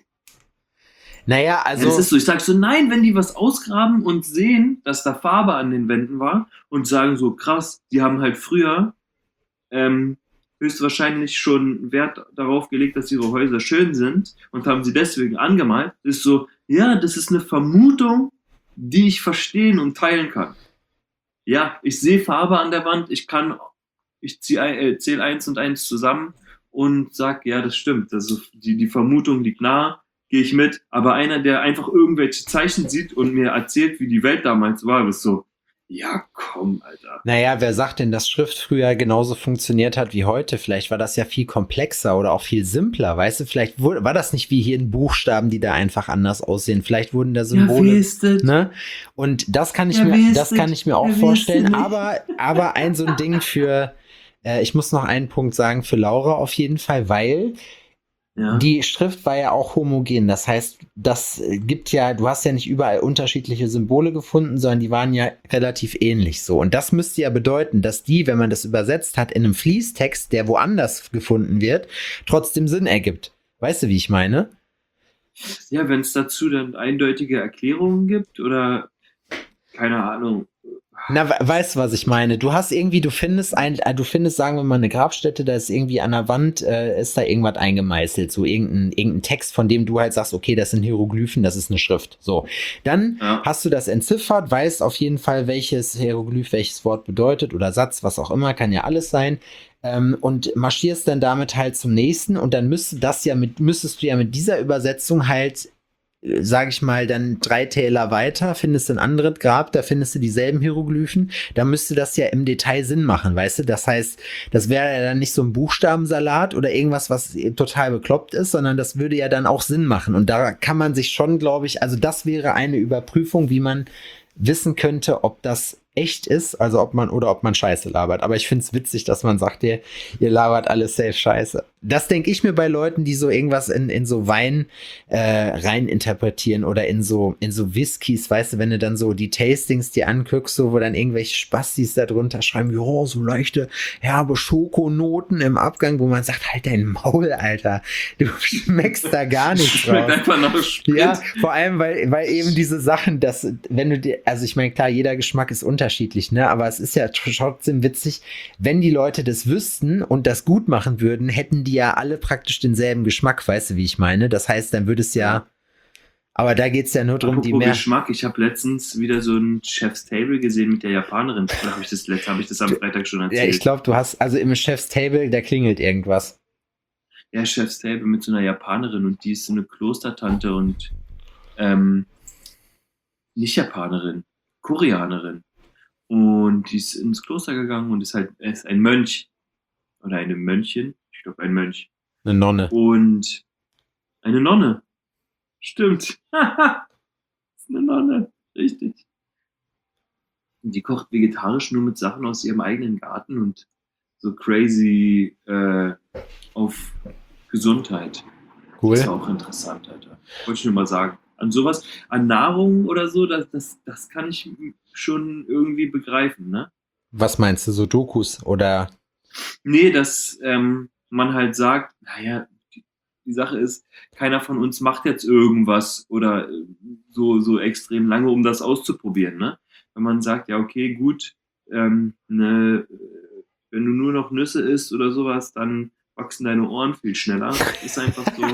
Naja, Also, also. es ist so. Ich sag so, nein, wenn die was ausgraben und sehen, dass da Farbe an den Wänden war und sagen so, krass, die haben halt früher ähm, höchstwahrscheinlich schon Wert darauf gelegt, dass ihre Häuser schön sind und haben sie deswegen angemalt, ist so, ja, das ist eine Vermutung, die ich verstehen und teilen kann. Ja, ich sehe Farbe an der Wand, ich kann, ich zieh, äh, zähle eins und eins zusammen und sag, ja, das stimmt, also die, die Vermutung liegt nahe, gehe ich mit, aber einer, der einfach irgendwelche Zeichen sieht und mir erzählt, wie die Welt damals war, ist so, ja, komm, Alter. Naja, wer sagt denn, dass Schrift früher genauso funktioniert hat wie heute? Vielleicht war das ja viel komplexer oder auch viel simpler, weißt du? Vielleicht wurde, war das nicht wie hier in Buchstaben, die da einfach anders aussehen. Vielleicht wurden da Symbole, Ja, wisst ihr. ne? Und das kann ich Ja, mir, wisst das ihr. kann ich mir auch Ja, wisst vorstellen. ihr nicht. Aber, aber ein so ein Ding für, äh, ich muss noch einen Punkt sagen, für Laura auf jeden Fall, weil Ja. die Schrift war ja auch homogen. Das heißt, das gibt ja, du hast ja nicht überall unterschiedliche Symbole gefunden, sondern die waren ja relativ ähnlich so. Und das müsste ja bedeuten, dass die, wenn man das übersetzt hat, in einem Fließtext, der woanders gefunden wird, trotzdem Sinn ergibt. Weißt du, wie ich meine? Ja, wenn es dazu dann eindeutige Erklärungen gibt oder keine Ahnung. Na, we- weißt du, was ich meine? Du hast irgendwie, du findest ein, äh, du findest, sagen wir mal, eine Grabstätte, da ist irgendwie an der Wand, äh, ist da irgendwas eingemeißelt, so irgendein, irgendein Text, von dem du halt sagst, okay, das sind Hieroglyphen, das ist eine Schrift. So. Dann Ja. hast du das entziffert, weißt auf jeden Fall, welches Hieroglyph, welches Wort bedeutet oder Satz, was auch immer, kann ja alles sein. Ähm, und marschierst dann damit halt zum nächsten und dann müsste das ja mit, müsstest du ja mit dieser Übersetzung halt sage ich mal, dann drei Täler weiter, findest du ein anderes Grab, da findest du dieselben Hieroglyphen, da müsste das ja im Detail Sinn machen, weißt du? Das heißt, das wäre ja dann nicht so ein Buchstabensalat oder irgendwas, was total bekloppt ist, sondern das würde ja dann auch Sinn machen. Und da kann man sich schon, glaube ich, also das wäre eine Überprüfung, wie man wissen könnte, ob das echt ist, also ob man oder ob man Scheiße labert. Aber ich finde es witzig, dass man sagt, ihr, ihr labert alles safe Scheiße. Das denke ich mir bei Leuten, die so irgendwas in, in so Wein äh, rein interpretieren oder in so in so Whiskys, weißt du, wenn du dann so die Tastings dir anguckst, so wo dann irgendwelche Spastis da drunter schreiben, ja, so leichte herbe Schokonoten im Abgang, wo man sagt, halt dein Maul, Alter, du schmeckst da gar nichts Schmeckt raus. einfach nach Sprit. Ja, vor allem, weil, weil eben diese Sachen, dass, wenn du dir, also ich meine, klar, jeder Geschmack ist unterschiedlich, ne, aber es ist ja trotzdem witzig, wenn die Leute das wüssten und das gut machen würden, hätten die ja alle praktisch denselben Geschmack, weißt du, wie ich meine? Das heißt, dann würde es ja, aber da geht es ja nur darum, die Apropos mehr. Geschmack, ich habe letztens wieder so ein Chef's Table gesehen mit der Japanerin. Oder habe ich das letzte, habe ich das am Freitag schon erzählt? Ja, ich glaube, du hast, also im Chef's Table, da klingelt irgendwas. Ja, Chef's Table mit so einer Japanerin und die ist so eine Klostertante und ähm, nicht Japanerin, Koreanerin. Und die ist ins Kloster gegangen und ist halt ist ein Mönch oder eine Mönchin, ich glaube ein Mönch. Eine Nonne. Und eine Nonne. Stimmt. ist eine Nonne, richtig. Und die kocht vegetarisch nur mit Sachen aus ihrem eigenen Garten und so crazy äh, auf Gesundheit. Cool. Das war auch interessant, Alter. Wollte ich nur mal sagen. An sowas, an Nahrung oder so, das, das, das kann ich schon irgendwie begreifen, ne? Was meinst du, so Dokus oder? Nee, dass ähm, man halt sagt, naja, die, die Sache ist, keiner von uns macht jetzt irgendwas oder äh, so, so extrem lange, um das auszuprobieren, ne? Wenn man sagt, ja, okay, gut, ähm, ne, wenn du nur noch Nüsse isst oder sowas, dann wachsen deine Ohren viel schneller. Ist einfach so.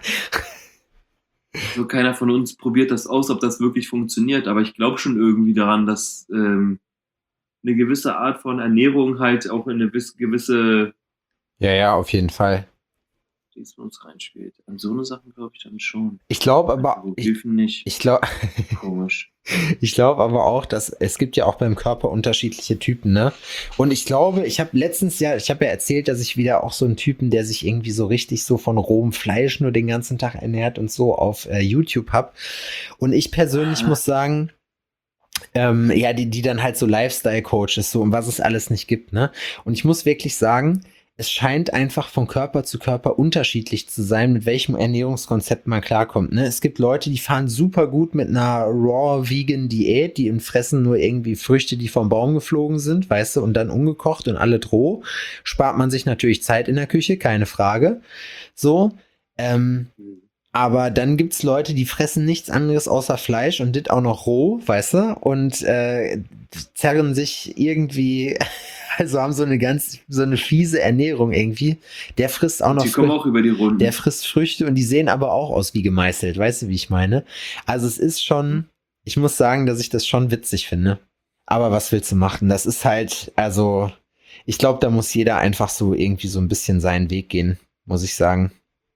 So, keiner von uns probiert das aus, ob das wirklich funktioniert, aber ich glaube schon irgendwie daran, dass ähm, eine gewisse Art von Ernährung halt auch in eine gewisse Ja, ja, auf jeden Fall. die es für uns reinspielt. An so eine Sachen glaube ich dann schon. Ich glaube aber, ich, Hieroglyphen nicht. ich glaube, Komisch. ich glaube aber auch, dass es gibt ja auch beim Körper unterschiedliche Typen, ne? Und ich glaube, ich habe letztens ja, ich habe ja erzählt, dass ich wieder auch so einen Typen, der sich irgendwie so richtig so von rohem Fleisch nur den ganzen Tag ernährt und so auf äh, YouTube hab. Und ich persönlich Ah. muss sagen, ähm, ja, die, die dann halt so Lifestyle-Coaches, so und was es alles nicht gibt, ne? Und ich muss wirklich sagen, es scheint einfach von Körper zu Körper unterschiedlich zu sein, mit welchem Ernährungskonzept man klarkommt, ne? Es gibt Leute, die fahren super gut mit einer Raw-Vegan-Diät, die fressen nur irgendwie Früchte, die vom Baum geflogen sind, weißt du, und dann ungekocht und alle roh. Spart man sich natürlich Zeit in der Küche, keine Frage. So, ähm, aber dann gibt's Leute, die fressen nichts anderes außer Fleisch und das auch noch roh, weißt du, und äh, zerren sich irgendwie, also haben so eine ganz, so eine fiese Ernährung irgendwie. Der frisst auch noch Die kommen Frü- auch über die Runden. der frisst Früchte und die sehen aber auch aus wie gemeißelt, weißt du, wie ich meine? Also es ist schon, ich muss sagen, dass ich das schon witzig finde. Aber was willst du machen? Das ist halt, also ich glaube, da muss jeder einfach so irgendwie so ein bisschen seinen Weg gehen, muss ich sagen.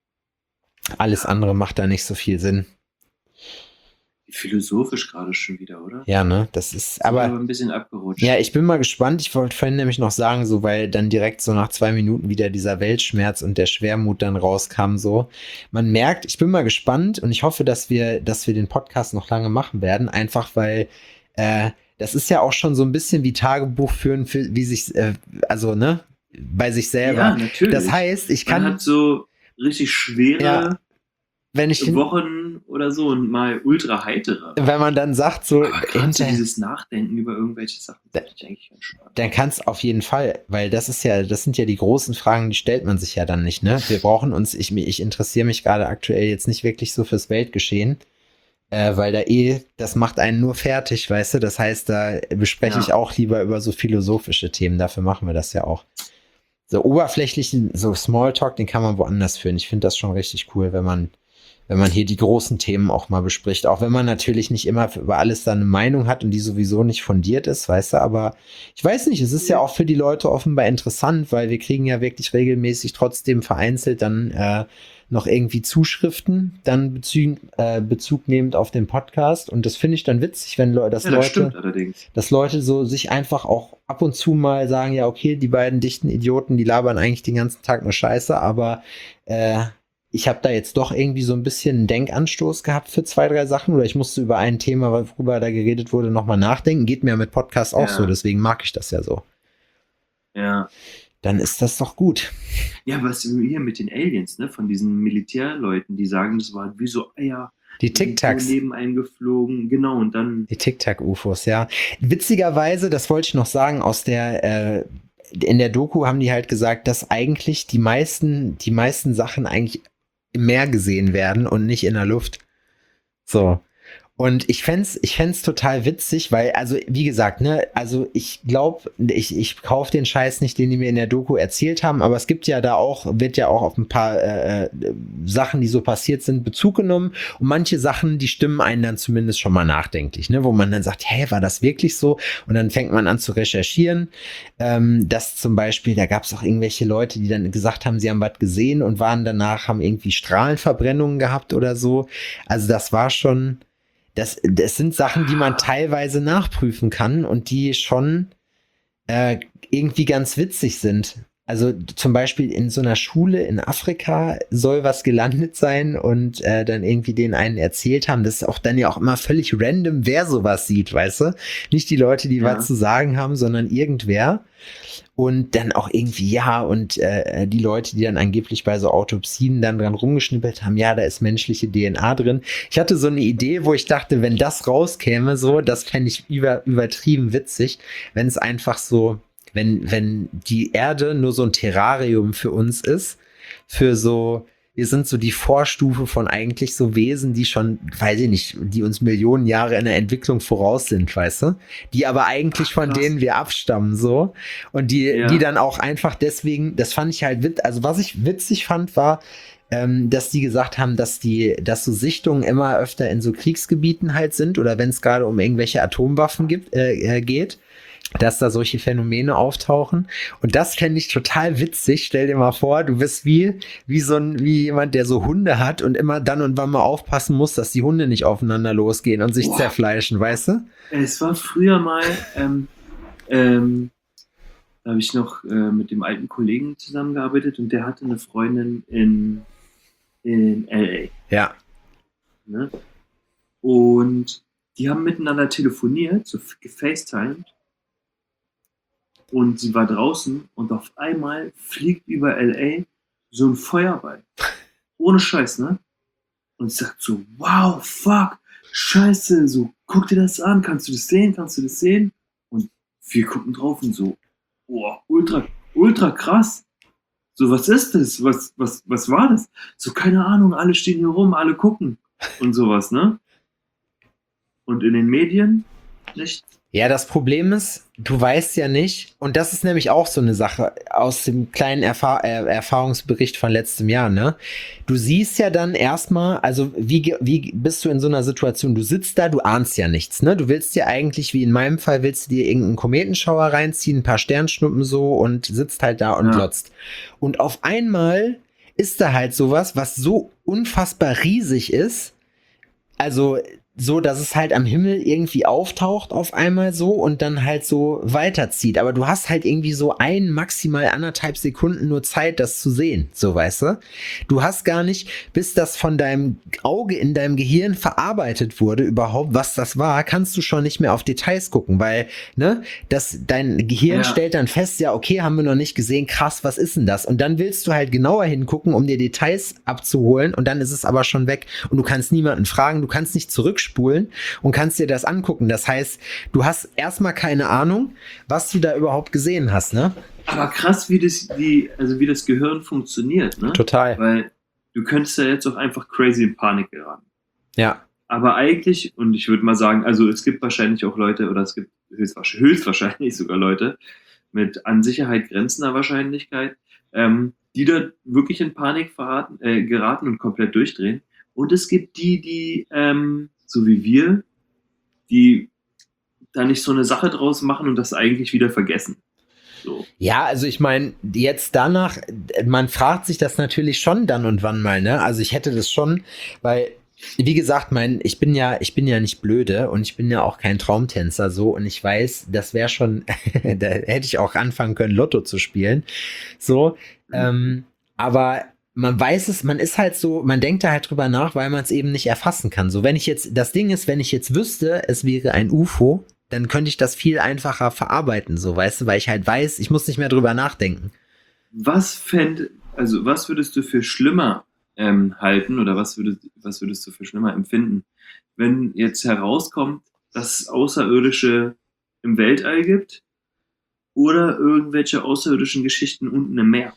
Alles andere macht da nicht so viel Sinn. Philosophisch gerade schon wieder, oder? Ja, ne? Das ist, Sind wir aber ein bisschen abgerutscht. ja, ich bin mal gespannt. Ich wollte vorhin nämlich noch sagen, so, weil dann direkt so nach zwei Minuten wieder dieser Weltschmerz und der Schwermut dann rauskam, so. Man merkt, ich bin mal gespannt und ich hoffe, dass wir, dass wir den Podcast noch lange machen werden, einfach weil, äh, das ist ja auch schon so ein bisschen wie Tagebuch führen, für, wie sich, äh, also, ne, bei sich selber. Ja, natürlich. Das heißt, ich Man kann, hat so richtig schwere Ja. wenn ich, hin, Wochen oder so und mal ultra heitere. wenn man dann sagt, so, Aber gerade so hinter, dieses Nachdenken über irgendwelche Sachen, Da- finde ich eigentlich ganz spannend. dann kann's auf jeden Fall, weil das ist ja, das sind ja die großen Fragen, die stellt man sich ja dann nicht, ne? Wir brauchen uns, ich, ich interessiere mich gerade aktuell jetzt nicht wirklich so fürs Weltgeschehen, äh, weil da eh, das macht einen nur fertig, weißt du? Das heißt, da bespreche Ja. ich auch lieber über so philosophische Themen, dafür machen wir das ja auch. So oberflächlichen, so Smalltalk, den kann man woanders führen. Ich finde das schon richtig cool, wenn man, wenn man hier die großen Themen auch mal bespricht. Auch wenn man natürlich nicht immer über alles dann eine Meinung hat und die sowieso nicht fundiert ist, weißt du, aber ich weiß nicht, es ist ja auch für die Leute offenbar interessant, weil wir kriegen ja wirklich regelmäßig trotzdem vereinzelt dann äh, noch irgendwie Zuschriften, dann Bezug, äh, Bezug nehmend auf den Podcast und das finde ich dann witzig, wenn Leute, dass Ja, das Leute, stimmt allerdings. dass Leute so sich einfach auch ab und zu mal sagen, ja okay, die beiden dichten Idioten, die labern eigentlich den ganzen Tag nur Scheiße, aber äh, ich habe da jetzt doch irgendwie so ein bisschen einen Denkanstoß gehabt für zwei, drei Sachen oder ich musste über ein Thema, worüber da geredet wurde, nochmal nachdenken. Geht mir mit Podcasts auch Ja. so, deswegen mag ich das ja so. Ja. Dann ist das doch gut. Ja, was hier mit den Aliens, ne, von diesen Militärleuten, die sagen, das war wie so Eier. Die Tic-Tacs. Neben eingeflogen, genau, und dann. Die Tic-Tac-U F Os, ja. Witzigerweise, das wollte ich noch sagen, aus der, äh, in der Doku haben die halt gesagt, dass eigentlich die meisten, die meisten Sachen eigentlich im Meer gesehen werden und nicht in der Luft. So. Und ich fänd's, ich fänd's total witzig, weil, also, wie gesagt, ne, also ich glaube, ich, ich kaufe den Scheiß nicht, den die mir in der Doku erzählt haben, aber es gibt ja da auch, wird ja auch auf ein paar äh, Sachen, die so passiert sind, Bezug genommen und manche Sachen, die stimmen einen dann zumindest schon mal nachdenklich, ne, wo man dann sagt, hä, war das wirklich so? Und dann fängt man an zu recherchieren, ähm, dass zum Beispiel, da gab es auch irgendwelche Leute, die dann gesagt haben, sie haben was gesehen und waren danach, haben irgendwie Strahlenverbrennungen gehabt oder so. Also das war schon, Das, das sind Sachen, die man teilweise nachprüfen kann und die schon äh, irgendwie ganz witzig sind. Also zum Beispiel in so einer Schule in Afrika soll was gelandet sein und äh, dann irgendwie den einen erzählt haben. Das ist auch dann ja auch immer völlig random, wer sowas sieht, weißt du? Nicht die Leute, die Ja. was zu sagen haben, sondern irgendwer. Und dann auch irgendwie, ja, und äh, die Leute, die dann angeblich bei so Autopsien dann dran rumgeschnippelt haben, ja, da ist menschliche D N A drin. Ich hatte so eine Idee, wo ich dachte, wenn das rauskäme, so, das fände ich über, übertrieben witzig, wenn es einfach so, wenn, wenn die Erde nur so ein Terrarium für uns ist, für so, wir sind so die Vorstufe von eigentlich so Wesen, die schon, weiß ich nicht, die uns Millionen Jahre in der Entwicklung voraus sind, weißt du? Die aber eigentlich Ach, von krass. denen wir abstammen, so. Und die, Ja. die dann auch einfach deswegen, das fand ich halt witzig, also was ich witzig fand, war, ähm, dass die gesagt haben, dass die, dass so Sichtungen immer öfter in so Kriegsgebieten halt sind oder wenn es gerade um irgendwelche Atomwaffen gibt, äh, äh, geht, dass da solche Phänomene auftauchen. Und das fände ich total witzig. Stell dir mal vor, du bist wie, wie so ein, wie jemand, der so Hunde hat und immer dann und wann mal aufpassen muss, dass die Hunde nicht aufeinander losgehen und sich Boah. zerfleischen, weißt du? Es war früher mal, ähm, ähm, da habe ich noch äh, mit dem alten Kollegen zusammengearbeitet und der hatte eine Freundin in, in L A. Ja. Ne? Und die haben miteinander telefoniert, so gefacetimed. Und sie war draußen und auf einmal fliegt über L A so ein Feuerball. Ohne Scheiß, ne? Und sagt so, wow, fuck, scheiße, so, guck dir das an, kannst du das sehen, kannst du das sehen? Und wir gucken drauf und so, boah, ultra, ultra krass. So, was ist das? Was, was, was war das? So, keine Ahnung, alle stehen hier rum, alle gucken und sowas, ne? Und in den Medien nicht. Ja, das Problem ist, du weißt ja nicht, und das ist nämlich auch so eine Sache aus dem kleinen Erfahr äh, Erfahrungsbericht von letztem Jahr, ne? Du siehst ja dann erstmal, also wie, ge- wie bist du in so einer Situation? Du sitzt da, du ahnst ja nichts, ne? Du willst dir eigentlich, wie in meinem Fall, willst du dir irgendeinen Kometenschauer reinziehen, ein paar Sternschnuppen so und sitzt halt da und Ja. glotzt. Und auf einmal ist da halt sowas, was so unfassbar riesig ist, also so, dass es halt am Himmel irgendwie auftaucht auf einmal so und dann halt so weiterzieht. Aber du hast halt irgendwie so ein, maximal anderthalb Sekunden nur Zeit, das zu sehen, so, weißt du? Du hast gar nicht, bis das von deinem Auge in deinem Gehirn verarbeitet wurde überhaupt, was das war, kannst du schon nicht mehr auf Details gucken, weil, ne, das, dein Gehirn Ja. stellt dann fest, ja, okay, haben wir noch nicht gesehen, krass, was ist denn das? Und dann willst du halt genauer hingucken, um dir Details abzuholen und dann ist es aber schon weg und du kannst niemanden fragen, du kannst nicht zurückspulen und kannst dir das angucken. Das heißt, du hast erstmal keine Ahnung, was du da überhaupt gesehen hast, ne? Aber krass, wie das, wie, also wie das Gehirn funktioniert, ne? Total. Weil du könntest ja jetzt auch einfach crazy in Panik geraten. Ja. Aber eigentlich, und ich würde mal sagen, also es gibt wahrscheinlich auch Leute, oder es gibt höchstwahrscheinlich, höchstwahrscheinlich sogar Leute mit an Sicherheit grenzender Wahrscheinlichkeit, ähm, die da wirklich in Panik verraten, äh, geraten und komplett durchdrehen. Und es gibt die, die, ähm, so wie wir, die da nicht so eine Sache draus machen und das eigentlich wieder vergessen. So. Ja, also ich meine, jetzt danach, man fragt sich das natürlich schon dann und wann mal, ne? Also ich hätte das schon, weil, wie gesagt, mein, ich bin ja, ich bin ja nicht blöde und ich bin ja auch kein Traumtänzer so und ich weiß, das wäre schon, da hätte ich auch anfangen können, Lotto zu spielen. So, Mhm. ähm, aber man weiß es, man ist halt so, man denkt da halt drüber nach, weil man es eben nicht erfassen kann. So, wenn ich jetzt, das Ding ist, wenn ich jetzt wüsste, es wäre ein U F O, dann könnte ich das viel einfacher verarbeiten, so, weißt du, weil ich halt weiß, ich muss nicht mehr drüber nachdenken. Was fänd, also was würdest du für schlimmer ähm, halten oder was würdest, was würdest du für schlimmer empfinden, wenn jetzt herauskommt, dass es Außerirdische im Weltall gibt oder irgendwelche außerirdischen Geschichten unten im Meer?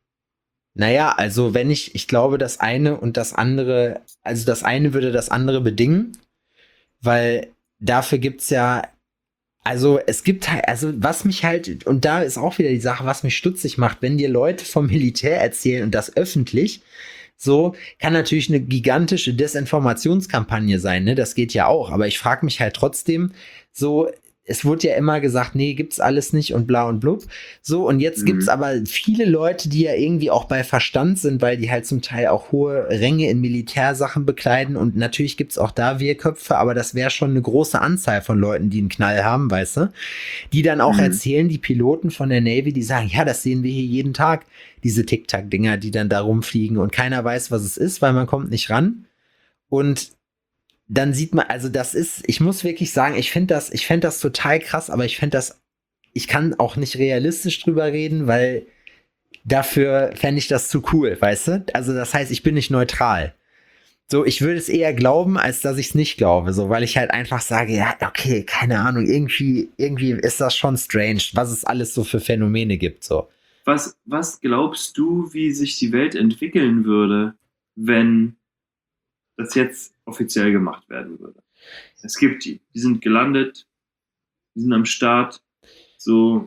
Naja, also wenn ich, ich glaube, das eine und das andere, also das eine würde das andere bedingen, weil dafür gibt's ja, also es gibt halt, also was mich halt, und da ist auch wieder die Sache, was mich stutzig macht, wenn dir Leute vom Militär erzählen und das öffentlich, so kann natürlich eine gigantische Desinformationskampagne sein, ne? Das geht ja auch, aber ich frage mich halt trotzdem, so, es wurde ja immer gesagt, nee, gibt's alles nicht und bla und blub. So, und jetzt Mhm. gibt's aber viele Leute, die ja irgendwie auch bei Verstand sind, weil die halt zum Teil auch hohe Ränge in Militärsachen bekleiden. Und natürlich gibt's auch da Wehrköpfe, aber das wäre schon eine große Anzahl von Leuten, die einen Knall haben, weißt du? Die dann auch Mhm. erzählen, die Piloten von der Navy, die sagen, ja, das sehen wir hier jeden Tag, diese Tic-Tac-Dinger, die dann da rumfliegen und keiner weiß, was es ist, weil man kommt nicht ran. Und dann sieht man, also das ist, ich muss wirklich sagen, ich finde das, ich fände das total krass, aber ich fände das, ich kann auch nicht realistisch drüber reden, weil dafür fände ich das zu cool, weißt du? Also das heißt, ich bin nicht neutral. So, ich würde es eher glauben, als dass ich es nicht glaube, so, weil ich halt einfach sage, ja, okay, keine Ahnung, irgendwie, irgendwie ist das schon strange, was es alles so für Phänomene gibt, so. Was, was glaubst du, wie sich die Welt entwickeln würde, wenn das jetzt offiziell gemacht werden würde? Es gibt die, die sind gelandet, die sind am Start, so,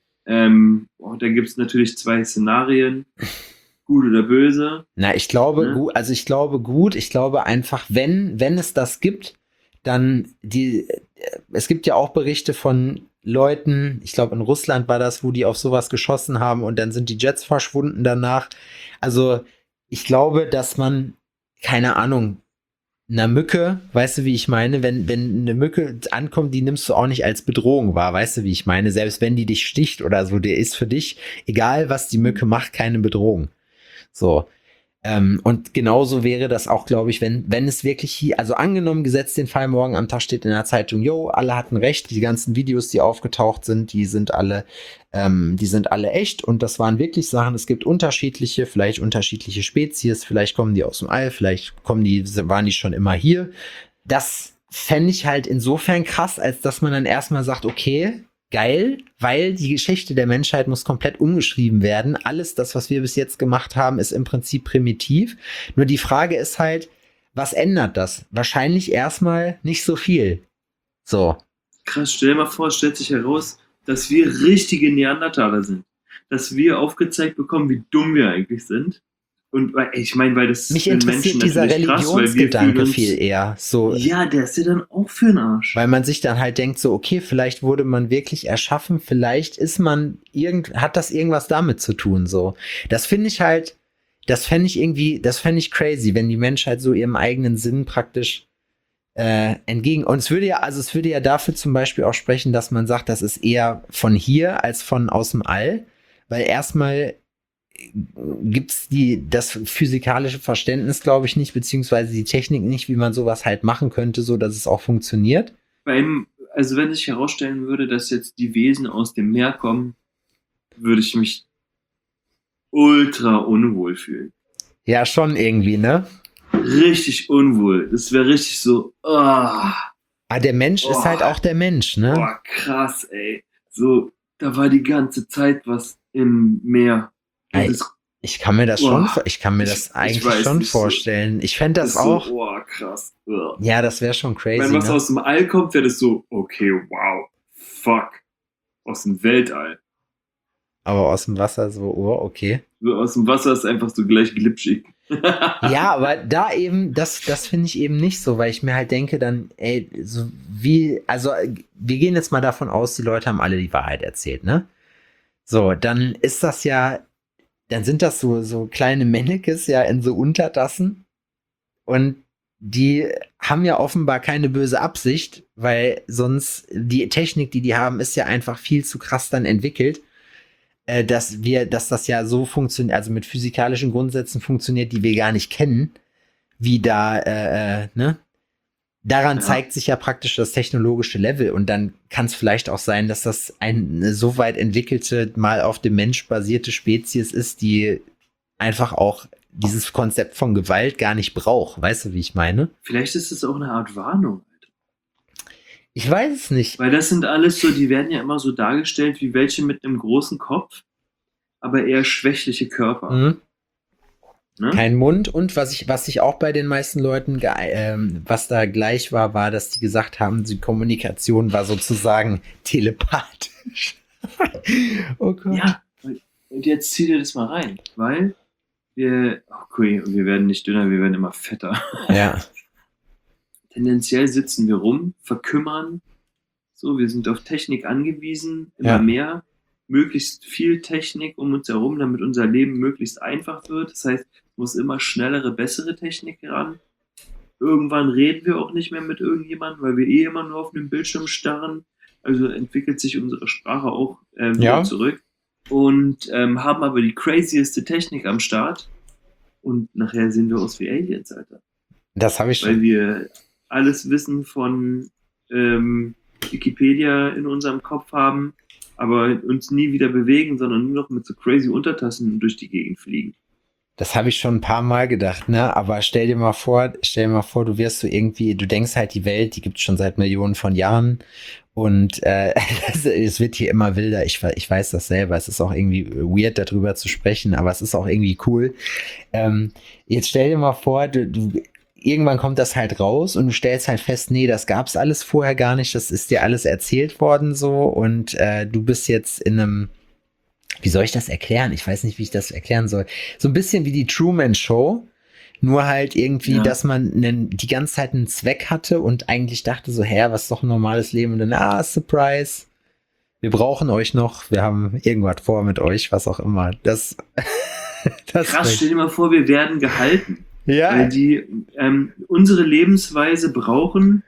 ähm, oh, da gibt es natürlich zwei Szenarien, gut oder böse. Na, ich glaube Ne? gut, also ich glaube gut, ich glaube einfach, wenn, wenn es das gibt, dann die, es gibt ja auch Berichte von Leuten, ich glaube in Russland war das, wo die auf sowas geschossen haben und dann sind die Jets verschwunden danach. Also ich glaube, dass man, keine Ahnung, einer Mücke, weißt du, wie ich meine, wenn, wenn eine Mücke ankommt, die nimmst du auch nicht als Bedrohung wahr, weißt du, wie ich meine, selbst wenn die dich sticht oder so, der ist für dich, egal was die Mücke macht, keine Bedrohung. So. Ähm, und genauso wäre das auch, glaube ich, wenn, wenn es wirklich hier, also angenommen, gesetzt den Fall, morgen am Tag steht in der Zeitung, yo, alle hatten recht, die ganzen Videos, die aufgetaucht sind, die sind alle, ähm, die sind alle echt und das waren wirklich Sachen, es gibt unterschiedliche, vielleicht unterschiedliche Spezies, vielleicht kommen die aus dem All, vielleicht kommen die, waren die schon immer hier. Das fände ich halt insofern krass, als dass man dann erstmal sagt, okay, geil, weil die Geschichte der Menschheit muss komplett umgeschrieben werden. Alles das, was wir bis jetzt gemacht haben, ist im Prinzip primitiv. Nur die Frage ist halt, was ändert das? Wahrscheinlich erstmal nicht so viel. So. Krass, stell dir mal vor, es stellt sich heraus, dass wir richtige Neandertaler sind. Dass wir aufgezeigt bekommen, wie dumm wir eigentlich sind. Und weil- ich meine, weil das Mich für einen interessiert Menschen dieser natürlich krass, weil wir Religionsgedanke fühlen uns- viel eher. So, Ja, der ist ja dann auch für den Arsch. weil man sich dann halt denkt, so, okay, vielleicht wurde man wirklich erschaffen, vielleicht ist man irgend, hat das irgendwas damit zu tun, so. Das finde ich halt, das fände ich irgendwie, das fände ich crazy, wenn die Menschheit so ihrem eigenen Sinn praktisch äh, entgegen. Und es würde ja, also es würde ja dafür zum Beispiel auch sprechen, dass man sagt, das ist eher von hier als von aus dem All, weil erstmal gibt's die, das physikalische Verständnis, glaube ich, nicht, beziehungsweise die Technik nicht, wie man sowas halt machen könnte, so dass es auch funktioniert. Beim, also wenn sich herausstellen würde, dass jetzt die Wesen aus dem Meer kommen, würde ich mich ultra unwohl fühlen. Ja, schon irgendwie, ne? Richtig unwohl. Das wäre richtig so, ah, Aber der Mensch Oh. ist halt auch der Mensch, ne? boah, krass, ey. So, da war die ganze Zeit was im Meer. Das Ey, ist, Ich kann mir das Boah. schon, vor- ich kann mir Ich- das ich eigentlich weiß schon nicht, so- vorstellen. Ich fände das ist auch, so, oh, krass. Ugh. ja, das wäre schon crazy, Wenn was ne? aus dem All kommt, wäre das so, okay, wow, fuck. Aus dem Weltall. Aber aus dem Wasser so, oh, okay. So aus dem Wasser ist einfach so gleich glitschig. Ja, aber da eben, das, das finde ich eben nicht so, weil ich mir halt denke dann, ey, so wie, also wir gehen jetzt mal davon aus, die Leute haben alle die Wahrheit erzählt, ne? So, dann ist das ja, dann sind das so, so kleine Mannekes ja in so Untertassen und die haben ja offenbar keine böse Absicht, weil sonst die Technik, die die haben, ist ja einfach viel zu krass dann entwickelt, äh, dass wir, dass das ja so funktioniert, also mit physikalischen Grundsätzen funktioniert, die wir gar nicht kennen, wie da, äh, äh, ne? Daran Ja. zeigt sich ja praktisch das technologische Level und dann kann es vielleicht auch sein, dass das eine so weit entwickelte, mal auf dem Mensch basierte Spezies ist, die einfach auch dieses Konzept von Gewalt gar nicht braucht. Weißt du, wie ich meine? Vielleicht ist es auch eine Art Warnung. Ich weiß es nicht. Weil das sind alles so, die werden ja immer so dargestellt wie welche mit einem großen Kopf, aber eher schwächliche Körper. Mhm. Ne? Kein Mund und was ich, was ich auch bei den meisten Leuten, ge- ähm, was da gleich war, war, dass die gesagt haben, die Kommunikation war sozusagen telepathisch. Oh Gott. Ja, und jetzt zieh dir das mal rein, weil wir, okay, wir werden nicht dünner, wir werden immer fetter. Ja. Tendenziell sitzen wir rum, verkümmern, so, wir sind auf Technik angewiesen, immer Ja. mehr, möglichst viel Technik um uns herum, damit unser Leben möglichst einfach wird. Das heißt, es muss immer schnellere, bessere Technik ran. Irgendwann reden wir auch nicht mehr mit irgendjemandem, weil wir eh immer nur auf einem Bildschirm starren. Also entwickelt sich unsere Sprache auch ähm, Ja. wieder zurück. Und ähm, haben aber die crazieste Technik am Start. Und nachher sehen wir aus wie Aliens, Alter. Das habe ich Weil schon. wir alles Wissen von ähm, Wikipedia in unserem Kopf haben, aber uns nie wieder bewegen, sondern nur noch mit so crazy Untertassen durch die Gegend fliegen. Das habe ich schon ein paar Mal gedacht, ne? Aber stell dir mal vor, stell dir mal vor, du wirst so irgendwie, du denkst halt, die Welt, die gibt es schon seit Millionen von Jahren und äh, es, es wird hier immer wilder. Ich, ich weiß das selber. Es ist auch irgendwie weird, darüber zu sprechen, aber es ist auch irgendwie cool. Ähm, jetzt stell dir mal vor, du, du irgendwann kommt das halt raus und du stellst halt fest, nee, das gab's alles vorher gar nicht. Das ist dir alles erzählt worden so und äh, du bist jetzt in einem Wie soll ich das erklären? Ich weiß nicht, wie ich das erklären soll. So ein bisschen wie die Truman Show, nur halt irgendwie, Ja. dass man nen, die ganze Zeit einen Zweck hatte und eigentlich dachte so, hä, was ist doch ein normales Leben? Und dann, ah, Surprise, wir brauchen euch noch, wir haben irgendwas vor mit euch, was auch immer. Das, das Krass, stell dir mal vor, wir werden gehalten, weil ja, die ähm, unsere Lebensweise brauchen,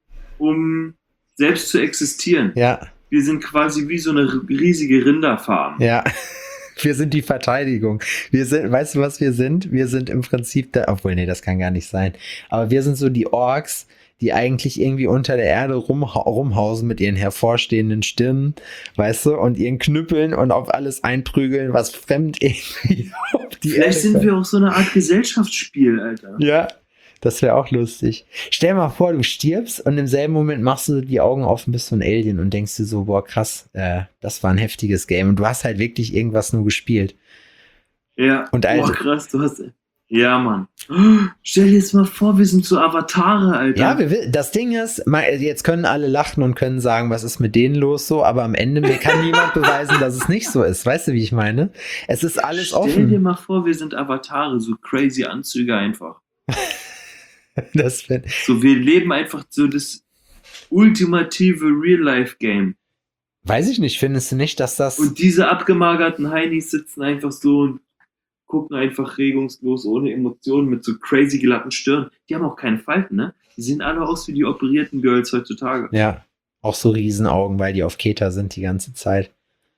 um selbst zu existieren. ja, Wir sind quasi wie so eine riesige Rinderfarm. ja. Wir sind die Verteidigung. Wir sind, weißt du, was wir sind? Wir sind im Prinzip da, obwohl, nee, das kann gar nicht sein. Aber wir sind so die Orks, die eigentlich irgendwie unter der Erde rumha rumhausen mit ihren hervorstehenden Stirnen, weißt du, und ihren Knüppeln und auf alles einprügeln, was fremd irgendwie auf die Vielleicht Erde sind kommt. wir auch so eine Art Gesellschaftsspiel, Alter. Ja, das wäre auch lustig. Stell mal vor, du stirbst und im selben Moment machst du die Augen auf und bist so ein Alien und denkst dir so, boah, krass, äh, das war ein heftiges Game. Und du hast halt wirklich irgendwas nur gespielt. Ja, Und boah, Alter- krass, du hast... Ja, Mann. Stell dir jetzt mal vor, wir sind so Avatare, Alter. Ja, wir, will- das Ding ist, mal, jetzt können alle lachen und können sagen, was ist mit denen los so, aber am Ende mir kann niemand beweisen, dass es nicht so ist. Weißt du, wie ich meine? Es ist alles Stell dir offen. mal vor, wir sind Avatare, so crazy Anzüge einfach. Das wär, So, wir leben einfach so das ultimative Real-Life-Game. weiß ich nicht, findest du nicht, dass das... Und diese abgemagerten Heinis sitzen einfach so und gucken einfach regungslos, ohne Emotionen, mit so crazy glatten Stirn. Die haben auch keine Falten, ne? Die sehen alle aus wie die operierten Girls heutzutage. Ja, auch so Riesenaugen, weil die auf Keta sind die ganze Zeit.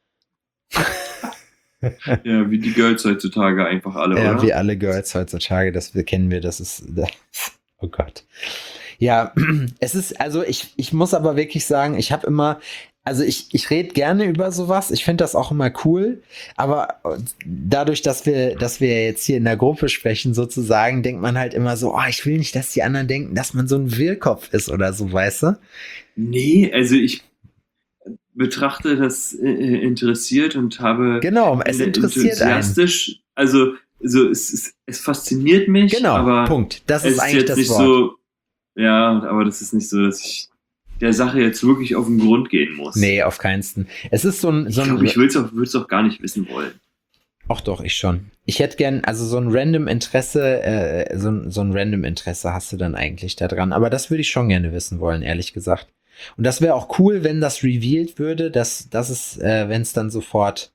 Ja, wie die Girls heutzutage einfach alle, Ja, oder? wie alle Girls heutzutage, das wir kennen wir, das ist, oh Gott. Ja, es ist, also ich, ich muss aber wirklich sagen, ich habe immer, also ich, ich rede gerne über sowas, ich finde das auch immer cool, aber dadurch, dass wir, dass wir jetzt hier in der Gruppe sprechen sozusagen, denkt man halt immer so, oh, ich will nicht, dass die anderen denken, dass man so ein Wirrkopf ist oder so, weißt du? Nee, also ich betrachte das äh, interessiert und habe Genau, es äh, interessiert einen. enthusiastisch, also, also es, es, es fasziniert mich, Genau, aber Punkt. Das es ist eigentlich jetzt das nicht Wort. so, ja, aber das ist nicht so, dass ich der Sache jetzt wirklich auf den Grund gehen muss. Nee, auf keinsten. Es ist so ein, Ich so ein glaube, ich würde es auch, würd's auch gar nicht wissen wollen. Ach doch, ich schon. Ich hätte gern, also so ein random Interesse, äh, so, ein- so ein random Interesse hast du dann eigentlich da dran. Aber das würde ich schon gerne wissen wollen, ehrlich gesagt. Und das wäre auch cool, wenn das revealed würde, dass, dass es, äh, wenn es dann sofort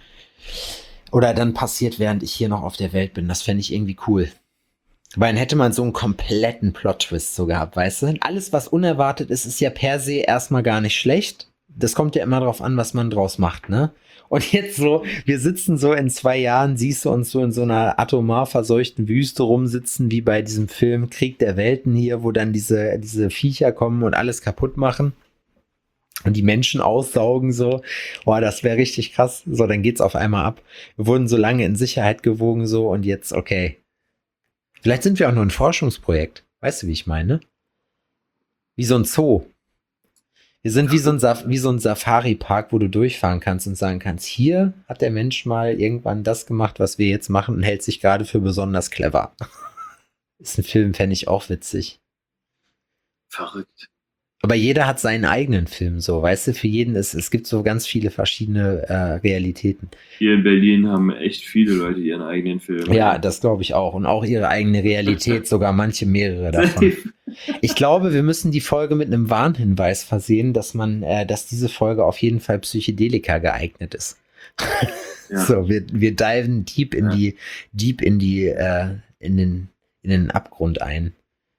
oder dann passiert, während ich hier noch auf der Welt bin. Das fände ich irgendwie cool. Weil dann hätte man so einen kompletten Plot-Twist so gehabt, weißt du? Alles, was unerwartet ist, ist ja per se erstmal gar nicht schlecht. Das kommt ja immer drauf an, was man draus macht, ne? Und jetzt so, wir sitzen so in zwei Jahren, siehst du uns so in so einer atomar verseuchten Wüste rumsitzen, wie bei diesem Film Krieg der Welten hier, wo dann diese, diese Viecher kommen und alles kaputt machen und die Menschen aussaugen so. Boah, das wäre richtig krass. So, dann geht's auf einmal ab. Wir wurden so lange in Sicherheit gewogen so und jetzt, okay. Vielleicht sind wir auch nur ein Forschungsprojekt. Weißt du, wie ich meine? Wie so ein Zoo. Wir sind wie so ein, Saf- wie so ein Safari-Park, wo du durchfahren kannst und sagen kannst, hier hat der Mensch mal irgendwann das gemacht, was wir jetzt machen und hält sich gerade für besonders clever. Ist ein Film, fände ich auch witzig. Verrückt. Aber jeder hat seinen eigenen Film so, weißt du, für jeden ist, es gibt so ganz viele verschiedene äh, Realitäten. Hier in Berlin haben echt viele Leute ihren eigenen Film. Ja, das glaube ich auch. Und auch ihre eigene Realität, sogar manche mehrere davon. Ich glaube, wir müssen die Folge mit einem Warnhinweis versehen, dass man, äh, dass diese Folge auf jeden Fall Psychedelika geeignet ist. Ja. So, wir, wir diven deep in Ja. die, deep in die, äh, in den, in den Abgrund ein.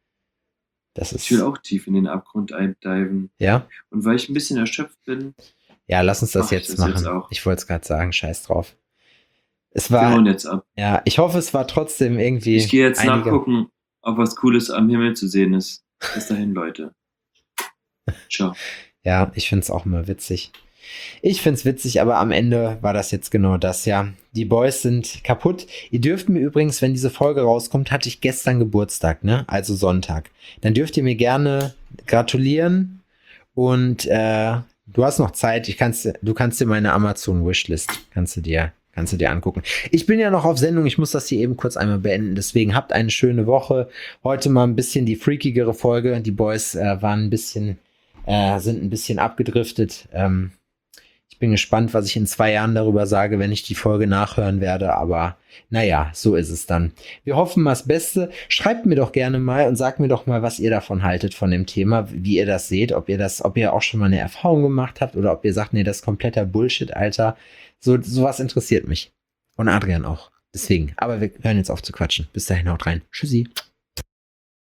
Das Ich will ist, auch tief in den Abgrund eindiven. ja, Und weil ich ein bisschen erschöpft bin, ja, lass uns das Mach ich jetzt das machen. jetzt auch. Ich wollte es gerade sagen, scheiß drauf. Es wir war, hauen jetzt ab. ja, ich hoffe, es war trotzdem irgendwie. Ich gehe jetzt einige- nachgucken, ob was Cooles am Himmel zu sehen ist. Bis dahin, Leute. Ciao. Ja, ich find's auch immer witzig. Ich find's witzig, aber am Ende war das jetzt genau das, ja. Die Boys sind kaputt. Ihr dürft mir übrigens, wenn diese Folge rauskommt, hatte ich gestern Geburtstag, ne? Also Sonntag. Dann dürft ihr mir gerne gratulieren und äh, du hast noch Zeit. Ich kannst, du kannst dir meine Amazon-Wishlist, kannst du dir, kannst du dir angucken. Ich bin ja noch auf Sendung, ich muss das hier eben kurz einmal beenden. Deswegen habt eine schöne Woche. Heute mal ein bisschen die freakigere Folge. Die Boys äh, waren ein bisschen, äh, sind ein bisschen abgedriftet. Ähm, Ich bin gespannt, was ich in zwei Jahren darüber sage, wenn ich die Folge nachhören werde. Aber naja, so ist es dann. Wir hoffen mal das Beste. Schreibt mir doch gerne mal und sagt mir doch mal, was ihr davon haltet von dem Thema, wie ihr das seht, ob ihr das, ob ihr auch schon mal eine Erfahrung gemacht habt oder ob ihr sagt, nee, das ist kompletter Bullshit, Alter. So, sowas interessiert mich. Und Adrian auch. Deswegen. Aber wir hören jetzt auf zu quatschen. Bis dahin, haut rein. Tschüssi.